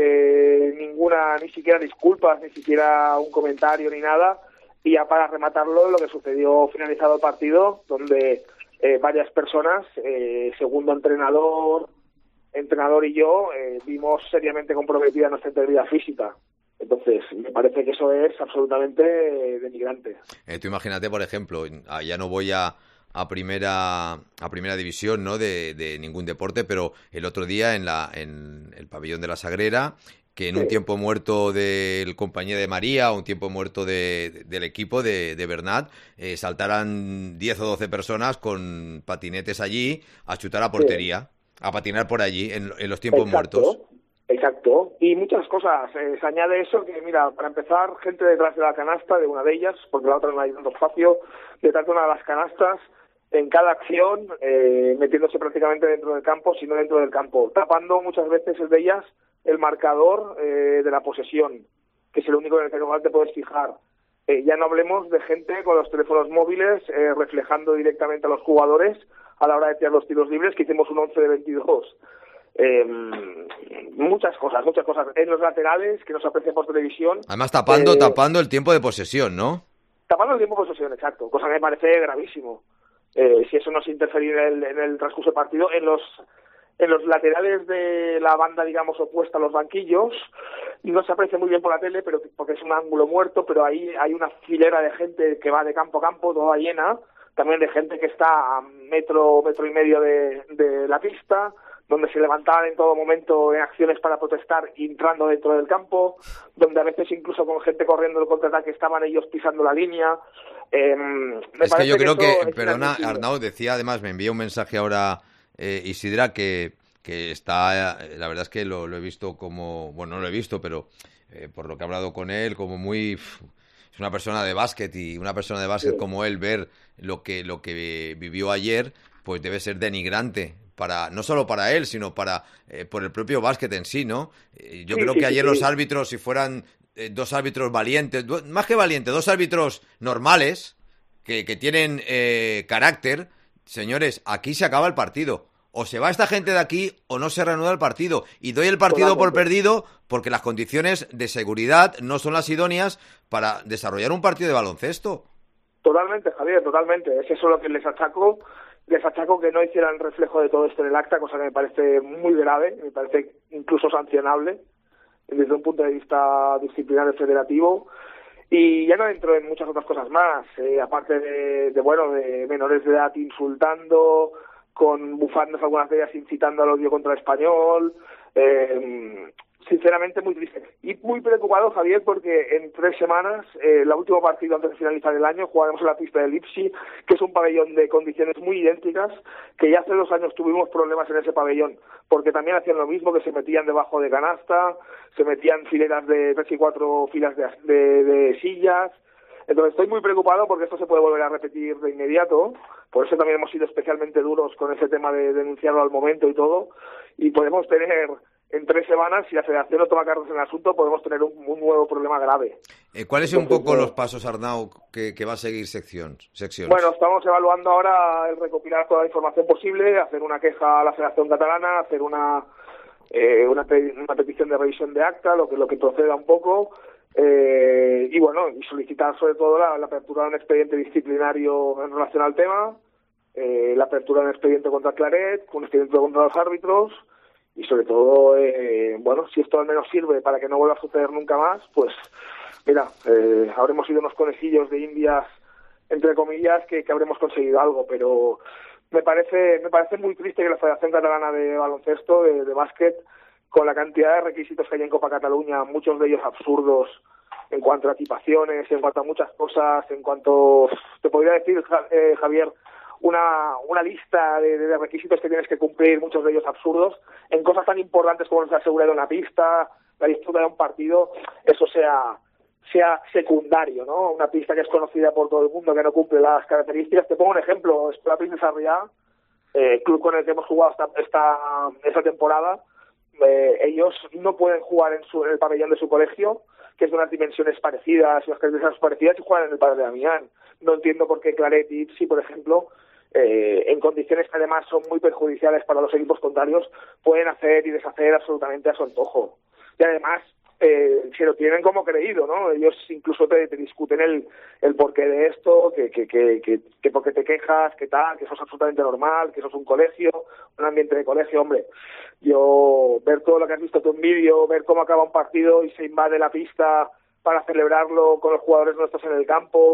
ni siquiera disculpas, ni siquiera un comentario ni nada. Y ya para rematarlo, lo que sucedió finalizado el partido, donde varias personas, segundo entrenador y yo, vimos seriamente comprometida nuestra integridad física. Entonces, me parece que eso es absolutamente denigrante. Tú imagínate, por ejemplo, ya no voy a a primera división, ¿no? de ningún deporte, pero el otro día en el pabellón de la Sagrera, que en un tiempo muerto del compañero de María, o un tiempo muerto del equipo de Bernat, saltaran 10 o 12 personas con patinetes allí a chutar a portería, a patinar por allí en los tiempos muertos. Exacto, y muchas cosas. Se añade eso que, mira, para empezar, gente detrás de la canasta, de una de ellas, porque la otra no hay tanto espacio, detrás de una de las canastas, en cada acción, metiéndose prácticamente dentro del campo, sino dentro del campo, tapando muchas veces de ellas el marcador de la posesión, que es el único en el que normal te puedes fijar. Ya no hablemos de gente con los teléfonos móviles reflejando directamente a los jugadores a la hora de tirar los tiros libres, que hicimos un 11 de 22. Muchas cosas. En los laterales, que no se aprecian por televisión. Además tapando el tiempo de posesión, ¿no? Tapando el tiempo de posesión, exacto. Cosa que me parece gravísimo. Si eso no se interferir en el transcurso del partido. En los laterales de la banda, digamos, opuesta a los banquillos, no se aprecia muy bien por la tele, pero porque es un ángulo muerto, pero ahí hay una filera de gente que va de campo a campo, toda llena, también de gente que está a metro y medio de la pista, donde se levantaban en todo momento en acciones para protestar entrando dentro del campo, donde a veces incluso con gente corriendo el contraataque estaban ellos pisando la línea. Es que yo creo que, perdona, Arnau, decía, además me envía un mensaje ahora Isidra, que está, la verdad es que lo he visto como, bueno, no lo he visto, pero por lo que he hablado con él, como muy... Es una persona de básquet, y una persona de básquet como él, ver lo que vivió ayer, pues debe ser denigrante, no solo para él, sino por el propio básquet en sí, ¿no? Yo creo que ayer los árbitros, si fueran dos árbitros valientes, más que valientes, dos árbitros normales, que tienen carácter, señores, aquí se acaba el partido. O se va esta gente de aquí o no se reanuda el partido. Y doy el partido por perdido porque las condiciones de seguridad no son las idóneas para desarrollar un partido de baloncesto. Totalmente, Javier, totalmente. Es eso lo que les achaco. Les achaco que no hicieran reflejo de todo esto en el acta, cosa que me parece muy grave, me parece incluso sancionable desde un punto de vista disciplinario federativo. Y ya no entro en muchas otras cosas más, aparte de menores de edad insultando, con bufandas algunas de ellas incitando al odio contra el español. Sinceramente muy triste y muy preocupado, Javier, porque en 3 semanas, el último partido antes de finalizar el año, jugaremos en la pista de Lipsi, que es un pabellón de condiciones muy idénticas, que ya hace 2 años tuvimos problemas en ese pabellón, porque también hacían lo mismo, que se metían debajo de canasta, se metían fileras de 3 y 4 filas de sillas. Entonces estoy muy preocupado porque esto se puede volver a repetir de inmediato. Por eso también hemos sido especialmente duros con ese tema de denunciarlo al momento y todo, y podemos tener en 3 semanas, si la Federación no toma cartas en el asunto, podemos tener un nuevo problema grave. ¿Cuáles son un poco los pasos, Arnau, que va a seguir secciones? Bueno, estamos evaluando ahora el recopilar toda la información posible, hacer una queja a la Federación Catalana, hacer una petición de revisión de acta, lo que proceda un poco, y bueno, y solicitar sobre todo la apertura de un expediente disciplinario en relación al tema, la apertura de un expediente contra Claret, un expediente contra los árbitros. Y sobre todo, si esto al menos sirve para que no vuelva a suceder nunca más, pues mira, habremos sido unos conejillos de indias, entre comillas, que habremos conseguido algo, pero me parece muy triste que la Federación Catalana de Baloncesto, de básquet, con la cantidad de requisitos que hay en Copa Cataluña, muchos de ellos absurdos, en cuanto a equipaciones, en cuanto a muchas cosas, en cuanto, te podría decir, Javier, una lista de requisitos que tienes que cumplir, muchos de ellos absurdos, en cosas tan importantes como la seguridad de una pista, la disputa de un partido, eso sea secundario, ¿no? Una pista que es conocida por todo el mundo, que no cumple las características. Te pongo un ejemplo, Escuela Princesa Sarriá, club con el que hemos jugado esta temporada, ellos no pueden jugar en el pabellón de su colegio, que es de unas dimensiones parecidas y unas características parecidas, y juegan en el pabellón de Damián. No entiendo por qué Claret y Ipsi, por ejemplo, en condiciones que además son muy perjudiciales para los equipos contrarios, pueden hacer y deshacer absolutamente a su antojo. Y además, se lo tienen como creído, ¿no? Ellos incluso te discuten el porqué de esto, que por qué te quejas, que tal, que eso es absolutamente normal, que eso es un colegio, un ambiente de colegio. Hombre, yo ver todo lo que has visto tú en vídeo, ver cómo acaba un partido y se invade la pista para celebrarlo con los jugadores nuestros en el campo,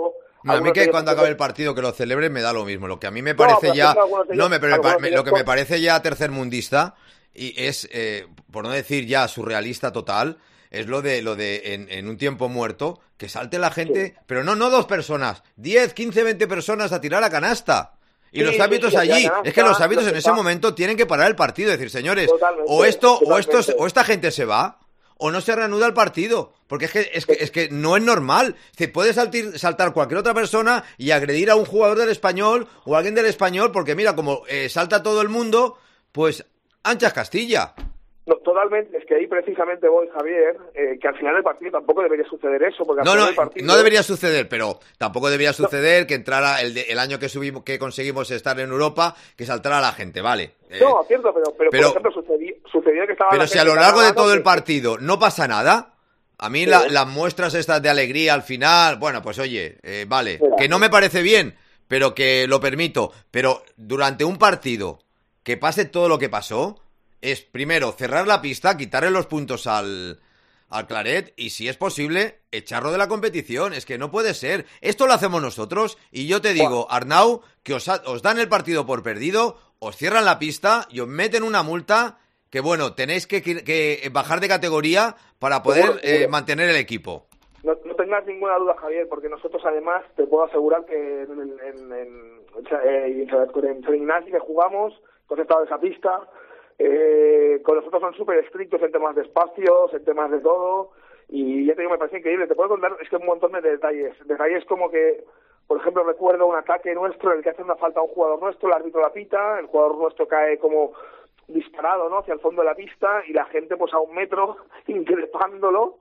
A mí que cuando acabe el partido que lo celebre me da lo mismo. Lo que a mí me parece lo que me parece ya tercermundista y es, por no decir ya surrealista total, es lo de en un tiempo muerto que salte la gente, pero no 2 personas, 10, 15, 20 personas a tirar a canasta. Y los árbitros allí, es que los árbitros en ese momento tienen que parar el partido y decir, señores, o esta gente se va, o no se reanuda el partido, porque es que no es normal. Se puede saltar cualquier otra persona y agredir a un jugador del Español o a alguien del Español, porque mira, como salta todo el mundo, pues anchas Castilla. No, totalmente, es que ahí precisamente voy, Javier, que al final del partido tampoco debería suceder eso. Porque al final del partido... no debería suceder, pero tampoco debería suceder que entrara el año que conseguimos estar en Europa, que saltara la gente, vale. No, cierto, pero por ejemplo sucedió que estaba... Pero si a lo largo de todo el partido no pasa nada, a mí las muestras estas de alegría al final, bueno, pues oye, vale, que no me parece bien, pero que lo permito, pero durante un partido que pase todo lo que pasó... es primero cerrar la pista, quitarle los puntos al Claret y si es posible echarlo de la competición. Es que no puede ser. Esto lo hacemos nosotros y yo te digo, Arnau, que os dan el partido por perdido, os cierran la pista y os meten una multa que bueno, tenéis que bajar de categoría para poder mantener el equipo. No tengas ninguna duda, Javier, porque nosotros además te puedo asegurar que en San Ignacio que jugamos, con estado de esa pista... con nosotros son súper estrictos en temas de espacios, en temas de todo, y ya te digo, me parece increíble. Te puedo contar, es que un montón de detalles como que, por ejemplo, recuerdo un ataque nuestro en el que hace una falta a un jugador nuestro, el árbitro la pita, el jugador nuestro cae como disparado, ¿no?, hacia el fondo de la pista, y la gente pues a un metro, increpándolo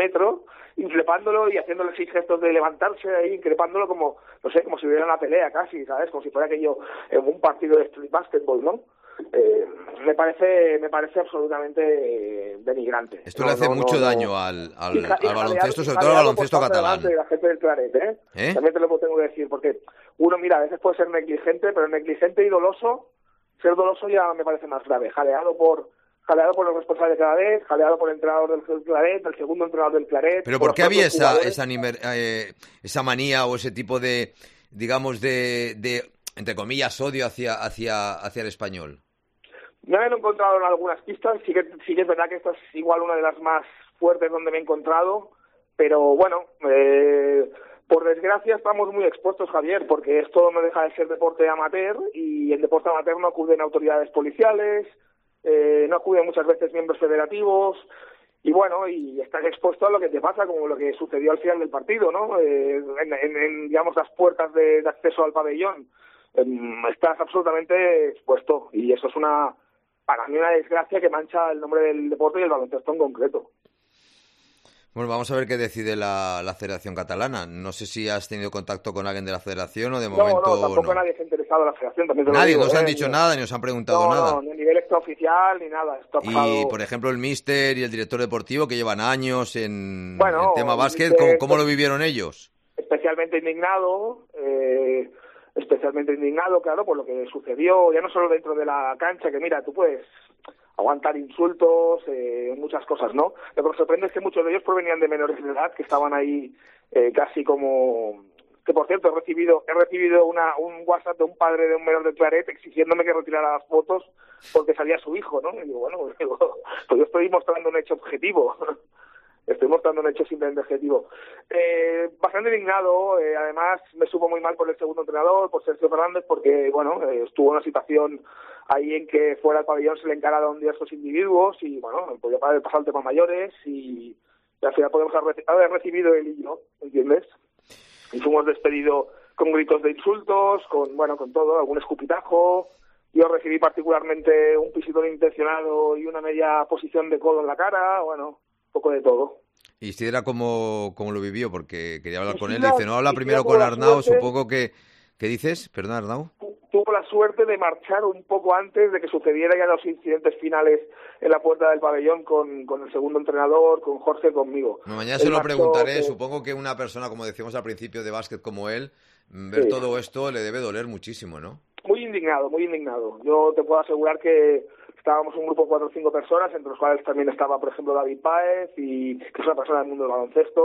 y haciéndole 6 gestos de levantarse ahí, increpándolo como, no sé, como si hubiera una pelea casi, ¿sabes?, como si fuera aquello en un partido de street basketball, ¿no? Me parece absolutamente denigrante. Esto le hace mucho daño al baloncesto, sobre todo al baloncesto catalán. De la gente del Claret, También te lo tengo que decir, porque uno, mira, a veces puede ser negligente, pero negligente y doloso, ser doloso ya me parece más grave. Jaleado por los responsables de Claret, jaleado por el entrenador del Claret, el segundo entrenador del Claret. ¿Pero por qué había esa manía o ese tipo de, digamos, de entre comillas, odio hacia el Español? Me he encontrado en algunas pistas, sí que es verdad que esta es igual una de las más fuertes donde me he encontrado, pero bueno, por desgracia estamos muy expuestos, Javier, porque esto no deja de ser deporte amateur y en deporte amateur no acuden autoridades policiales, no acuden muchas veces miembros federativos y bueno, y estás expuesto a lo que te pasa, como lo que sucedió al final del partido, ¿no? En digamos, las puertas de acceso al pabellón. Estás absolutamente expuesto y eso es para mí una desgracia que mancha el nombre del deporte y el baloncesto en concreto. Bueno, vamos a ver qué decide la Federación Catalana. No sé si has tenido contacto con alguien de la Federación o de momento... No, tampoco nadie se ha interesado en la Federación. Nadie, no os han dicho nada, ni os han preguntado nada. No, ni a nivel extraoficial, ni nada. Y, por ejemplo, el míster y el director deportivo, que llevan años en tema básquet, ¿cómo lo vivieron ellos? Especialmente indignado, claro, por lo que sucedió, ya no solo dentro de la cancha, que mira, tú puedes aguantar insultos, muchas cosas, ¿no? Lo que me sorprende es que muchos de ellos provenían de menores de edad, que estaban ahí casi como... Que, por cierto, he recibido un WhatsApp de un padre de un menor de Claret exigiéndome que retirara las fotos porque salía su hijo, ¿no? Y digo, bueno, pues yo estoy mostrando un hecho objetivo. Estoy mostrando un hecho simplemente objetivo. Bastante indignado, además me supo muy mal por el segundo entrenador, por Sergio Fernández, porque, bueno, estuvo en una situación ahí en que fuera del pabellón se le encararon diversos individuos y, bueno, podía pasar temas mayores y al final podemos haber recibido él y yo, ¿entiendes? Y fuimos despedidos con gritos de insultos, con todo, algún escupitajo. Yo recibí particularmente un pisotón intencionado y una media posición de codo en la cara, bueno... poco de todo. ¿Y Isidra cómo lo vivió? Porque quería hablar con él. Dice, no, habla primero con Arnau, supongo que... ¿Qué dices? Perdón, Arnau. Tuvo la suerte de marchar un poco antes de que sucedieran ya los incidentes finales en la puerta del pabellón con el segundo entrenador, con Jorge, conmigo. No, mañana se lo preguntaré. Supongo que una persona, como decíamos al principio, de básquet como él, ver todo esto le debe doler muchísimo, ¿no? Muy indignado, muy indignado. Yo te puedo asegurar que estábamos un grupo de 4 o 5 personas, entre los cuales también estaba, por ejemplo, David Páez, que es una persona del mundo del baloncesto,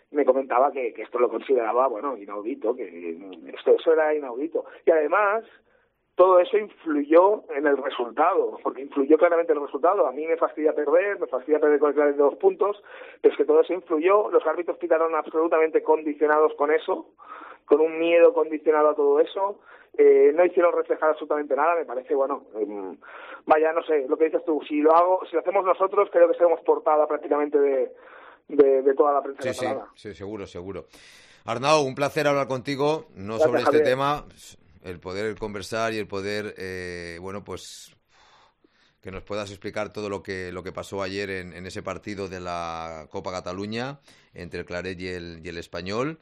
me comentaba que esto lo consideraba, bueno, inaudito, que eso era inaudito. Y además, todo eso influyó en el resultado, porque influyó claramente en el resultado. A mí me fastidia perder con el Claret de 2 puntos, pero es que todo eso influyó. Los árbitros pitaron absolutamente condicionados con eso, con un miedo condicionado a todo eso. No hicieron reflejar absolutamente nada. Me parece, bueno, vaya, no sé, lo que dices tú, si lo hacemos nosotros, creo que seremos portada prácticamente de toda la prensa catalana. Sí, seguro. Arnau, un placer hablar contigo, no gracias, sobre Javier. Este tema, el poder conversar y el poder, bueno, pues que nos puedas explicar todo lo que pasó ayer en ese partido de la Copa Cataluña entre el Claret y el Espanyol.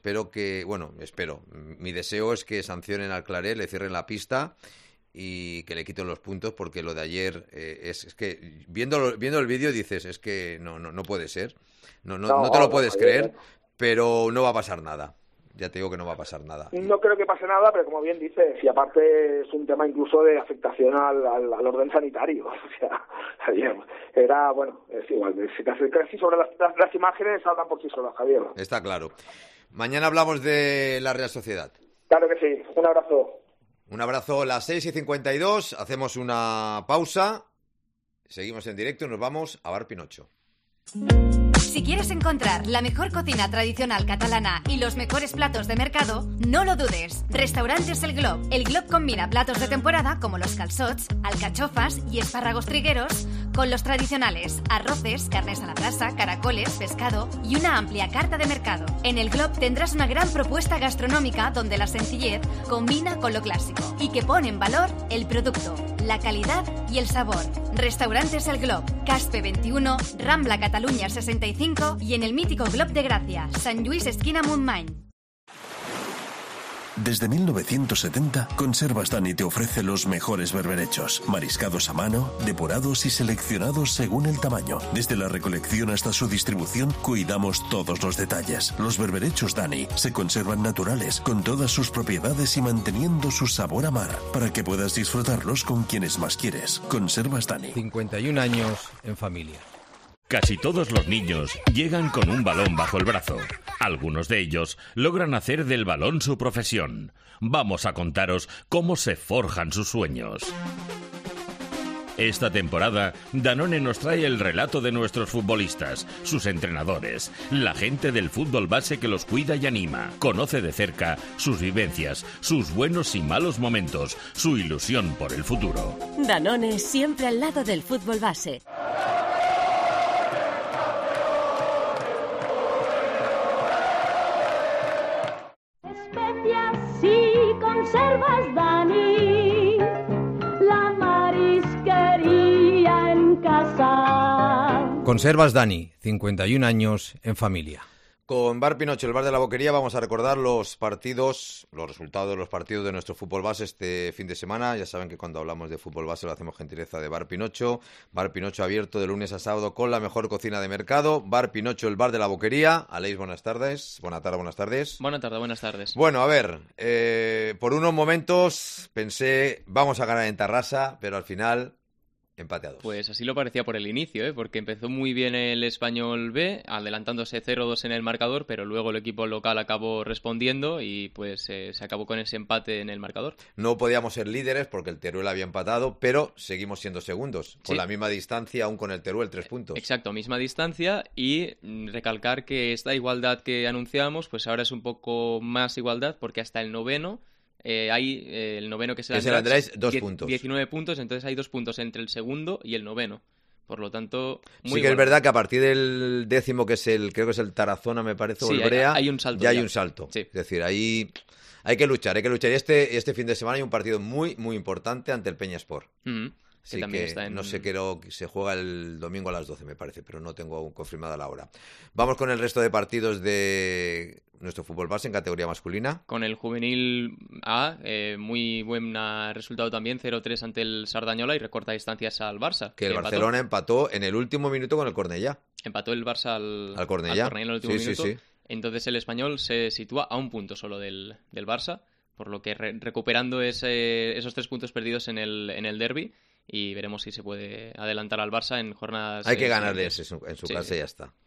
Mi deseo es que sancionen al Claret, le cierren la pista y que le quiten los puntos, porque lo de ayer es que viendo el vídeo dices, es que no puede ser, no te lo puedes creer, pero no va a pasar nada. Ya te digo que no va a pasar nada. No creo que pase nada, pero como bien dices, y aparte es un tema incluso de afectación al orden sanitario. O sea, era, bueno, es igual, casi sobre las imágenes hablan por sí solas, Javier. Está claro. Mañana hablamos de la Real Sociedad. Claro que sí, un abrazo. Un abrazo, las 6:52, hacemos una pausa, seguimos en directo y nos vamos a Bar Pinocho. Si quieres encontrar la mejor cocina tradicional catalana y los mejores platos de mercado, no lo dudes. Restaurantes El Glob. El Glob combina platos de temporada como los calçots, alcachofas y espárragos trigueros con los tradicionales arroces, carnes a la brasa, caracoles, pescado y una amplia carta de mercado. En El Glob tendrás una gran propuesta gastronómica donde la sencillez combina con lo clásico y que pone en valor el producto, la calidad y el sabor. Restaurantes El Glob, Caspe 21, Rambla Cataluña 65 y en el mítico Glob de Gracia, Sant Lluís esquina Montmany. Desde 1970, Conservas Dani te ofrece los mejores berberechos, mariscados a mano, depurados y seleccionados según el tamaño. Desde la recolección hasta su distribución, cuidamos todos los detalles. Los berberechos Dani se conservan naturales, con todas sus propiedades y manteniendo su sabor a mar, para que puedas disfrutarlos con quienes más quieres. Conservas Dani. 51 años en familia. Casi todos los niños llegan con un balón bajo el brazo. Algunos de ellos logran hacer del balón su profesión. Vamos a contaros cómo se forjan sus sueños. Esta temporada, Danone nos trae el relato de nuestros futbolistas, sus entrenadores, la gente del fútbol base que los cuida y anima. Conoce de cerca sus vivencias, sus buenos y malos momentos, su ilusión por el futuro. Danone siempre al lado del fútbol base. Conservas Dani, la marisquería en casa. Conservas Dani, 51 años en familia. Con Bar Pinocho, el bar de la Boquería, vamos a recordar los resultados de los partidos de nuestro fútbol base este fin de semana. Ya saben que cuando hablamos de fútbol base lo hacemos gentileza de Bar Pinocho. Bar Pinocho abierto de lunes a sábado con la mejor cocina de mercado. Bar Pinocho, el bar de la Boquería. Aleix, buenas tardes. Buenas tardes. Buenas tardes. Bueno, a ver, por unos momentos pensé, vamos a ganar en Tarrasa, pero al final... empate a 2. Pues así lo parecía por el inicio, porque empezó muy bien el Espanyol B, adelantándose 0-2 en el marcador, pero luego el equipo local acabó respondiendo y pues se acabó con ese empate en el marcador. No podíamos ser líderes porque el Teruel había empatado, pero seguimos siendo segundos, con la misma distancia aún con el Teruel, 3 puntos. Exacto, misma distancia, y recalcar que esta igualdad que anunciamos, pues ahora es un poco más igualdad, porque hasta el noveno... hay el noveno que es el Andrés, 2 puntos. 19 puntos, entonces hay 2 puntos entre el segundo y el noveno. Por lo tanto, muy sí que bueno. Es verdad que a partir del décimo, que es creo que es el Tarazona, me parece, o el Brea, hay un salto, ya hay un salto. Sí. Es decir, ahí hay que luchar. Y este fin de semana hay un partido muy, muy importante ante el Peña Sport. Que también está en... No sé, creo que se juega el domingo a las 12, me parece, pero no tengo aún confirmada la hora. Vamos con el resto de partidos de nuestro fútbol base en categoría masculina. Con el juvenil A, muy buen resultado también, 0-3 ante el Sardañola y recorta distancias al Barça. Que el Barcelona empató en el último minuto con el Cornellá. Empató el Barça al Cornellá en el último minuto. Sí. Entonces el Espanyol se sitúa a un punto solo del Barça, por lo que recuperando esos 3 puntos perdidos en el derbi. Y veremos si se puede adelantar al Barça en jornadas... Hay que ganarles en su casa y ya está.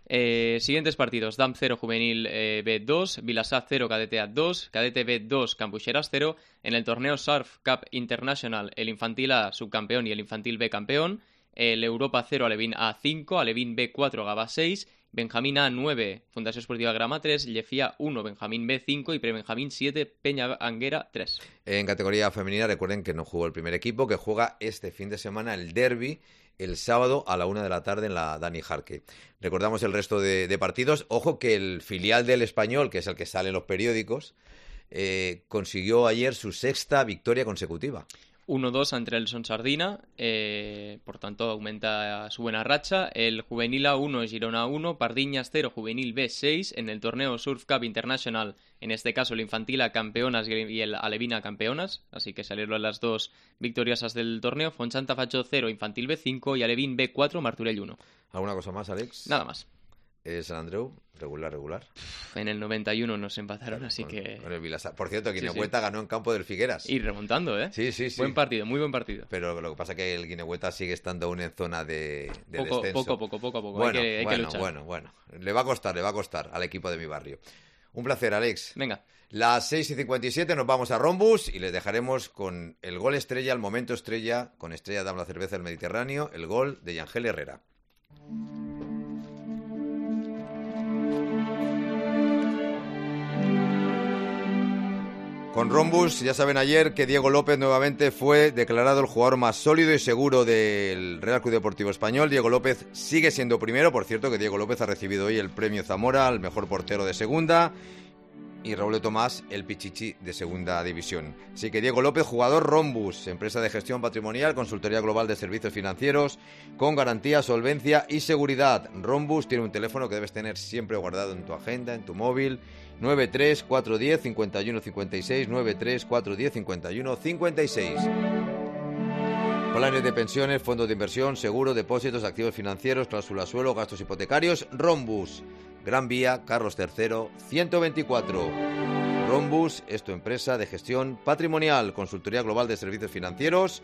Siguientes partidos: DAM 0, Juvenil B 2, Vilassar 0, Cadete A 2, Cadete B 2, Cambuixeras 0. En el torneo Surf Cup International, el Infantil A subcampeón y el Infantil B campeón. El Europa 0, Alevín A 5, Alevín B 4, Gaba 6, Benjamín A 9, Fundación Esportiva Grama 3, Llefía 1, Benjamín B 5 y Prebenjamín 7, Peña Anguera 3. En categoría femenina, recuerden que no jugó el primer equipo, que juega este fin de semana el derbi el sábado a la 1 de la tarde en la Dani Jarque. Recordamos el resto de partidos. Ojo que el filial del Español, que es el que sale en los periódicos, consiguió ayer su 6ª victoria consecutiva. 1-2 ante el Sonsardina, por tanto aumenta su buena racha. El Juvenil A1, Girona 1, Pardiñas 0, Juvenil B 6. En el torneo Surf Cup International, en este caso el Infantil A campeonas y el Alevina campeonas, así que salieron las dos victoriosas del torneo. Fonchanta Facho 0, Infantil B 5 y Alevín B 4, Martorell 1. ¿Alguna cosa más, Alex? Nada más. San Andreu, regular. En el 91 nos empataron, así que... Con el Vilassar. Por cierto, Guinehueta ganó en campo del Figueras. Y remontando, ¿eh? Sí. Buen partido, muy buen partido. Pero lo que pasa es que el Guinehueta sigue estando aún en zona de descenso. Poco a poco. Bueno, hay que luchar. Bueno. Le va a costar al equipo de mi barrio. Un placer, Alex. Venga. Las 6:57 nos vamos a Rombus y les dejaremos con el gol estrella, el momento estrella, con Estrella Damm la cerveza del Mediterráneo, el gol de Yangel Herrera. Con Rombus, ya saben ayer que Diego López nuevamente fue declarado el jugador más sólido y seguro del Real Club Deportivo Español. Diego López sigue siendo primero, por cierto que Diego López ha recibido hoy el premio Zamora al mejor portero de segunda y Raúl de Tomás el Pichichi de segunda división. Así que Diego López, jugador Rombus, empresa de gestión patrimonial, consultoría global de servicios financieros con garantía, solvencia y seguridad. Rombus tiene un teléfono que debes tener siempre guardado en tu agenda, en tu móvil, 93-410-5156, 93-410-5156. Planes de pensiones, fondos de inversión, seguros, depósitos, activos financieros, cláusula suelo, gastos hipotecarios. Rombus, Gran Vía, Carlos III, 124. Rombus es tu empresa de gestión patrimonial, consultoría global de servicios financieros,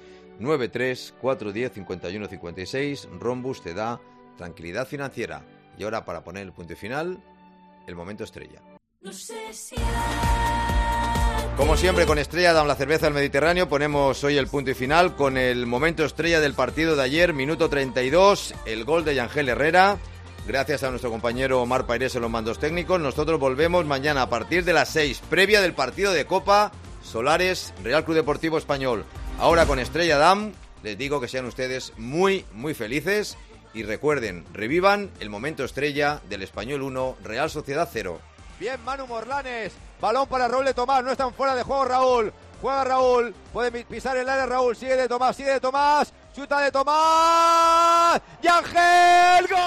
93-410-5156. Rombus te da tranquilidad financiera. Y ahora, para poner el punto y final, el momento estrella. No sé si como siempre, con Estrella Damm la cerveza del Mediterráneo, ponemos hoy el punto y final con el momento estrella del partido de ayer, minuto 32, el gol de Yangel Herrera. Gracias a nuestro compañero Omar Pairés en los mandos técnicos. Nosotros volvemos mañana a partir de las 6, previa del partido de Copa Solares Real Club Deportivo Español. Ahora con Estrella Damm, les digo que sean ustedes muy, muy felices y recuerden, revivan el momento estrella del Español 1, Real Sociedad 0. Bien, Manu Morlanes, balón para Raúl de Tomás, no están fuera de juego Raúl, juega Raúl, puede pisar el área Raúl, sigue de Tomás, chuta de Tomás, Yangel, ¡gol!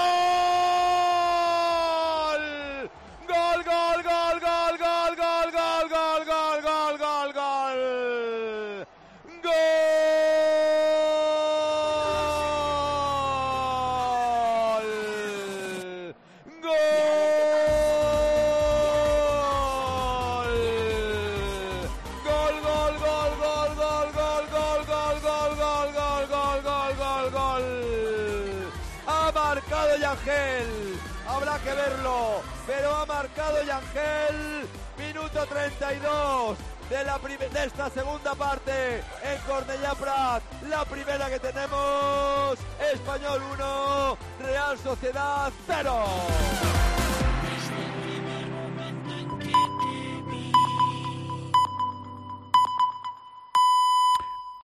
¡Gol, gol, gol, gol, gol, gol, gol, gol, gol, gol, gol, gol! ¡Gol! Habrá que verlo, pero ha marcado Yangel, minuto 32 de esta segunda parte en Cornellà Prat, la primera que tenemos. Español 1, Real Sociedad 0.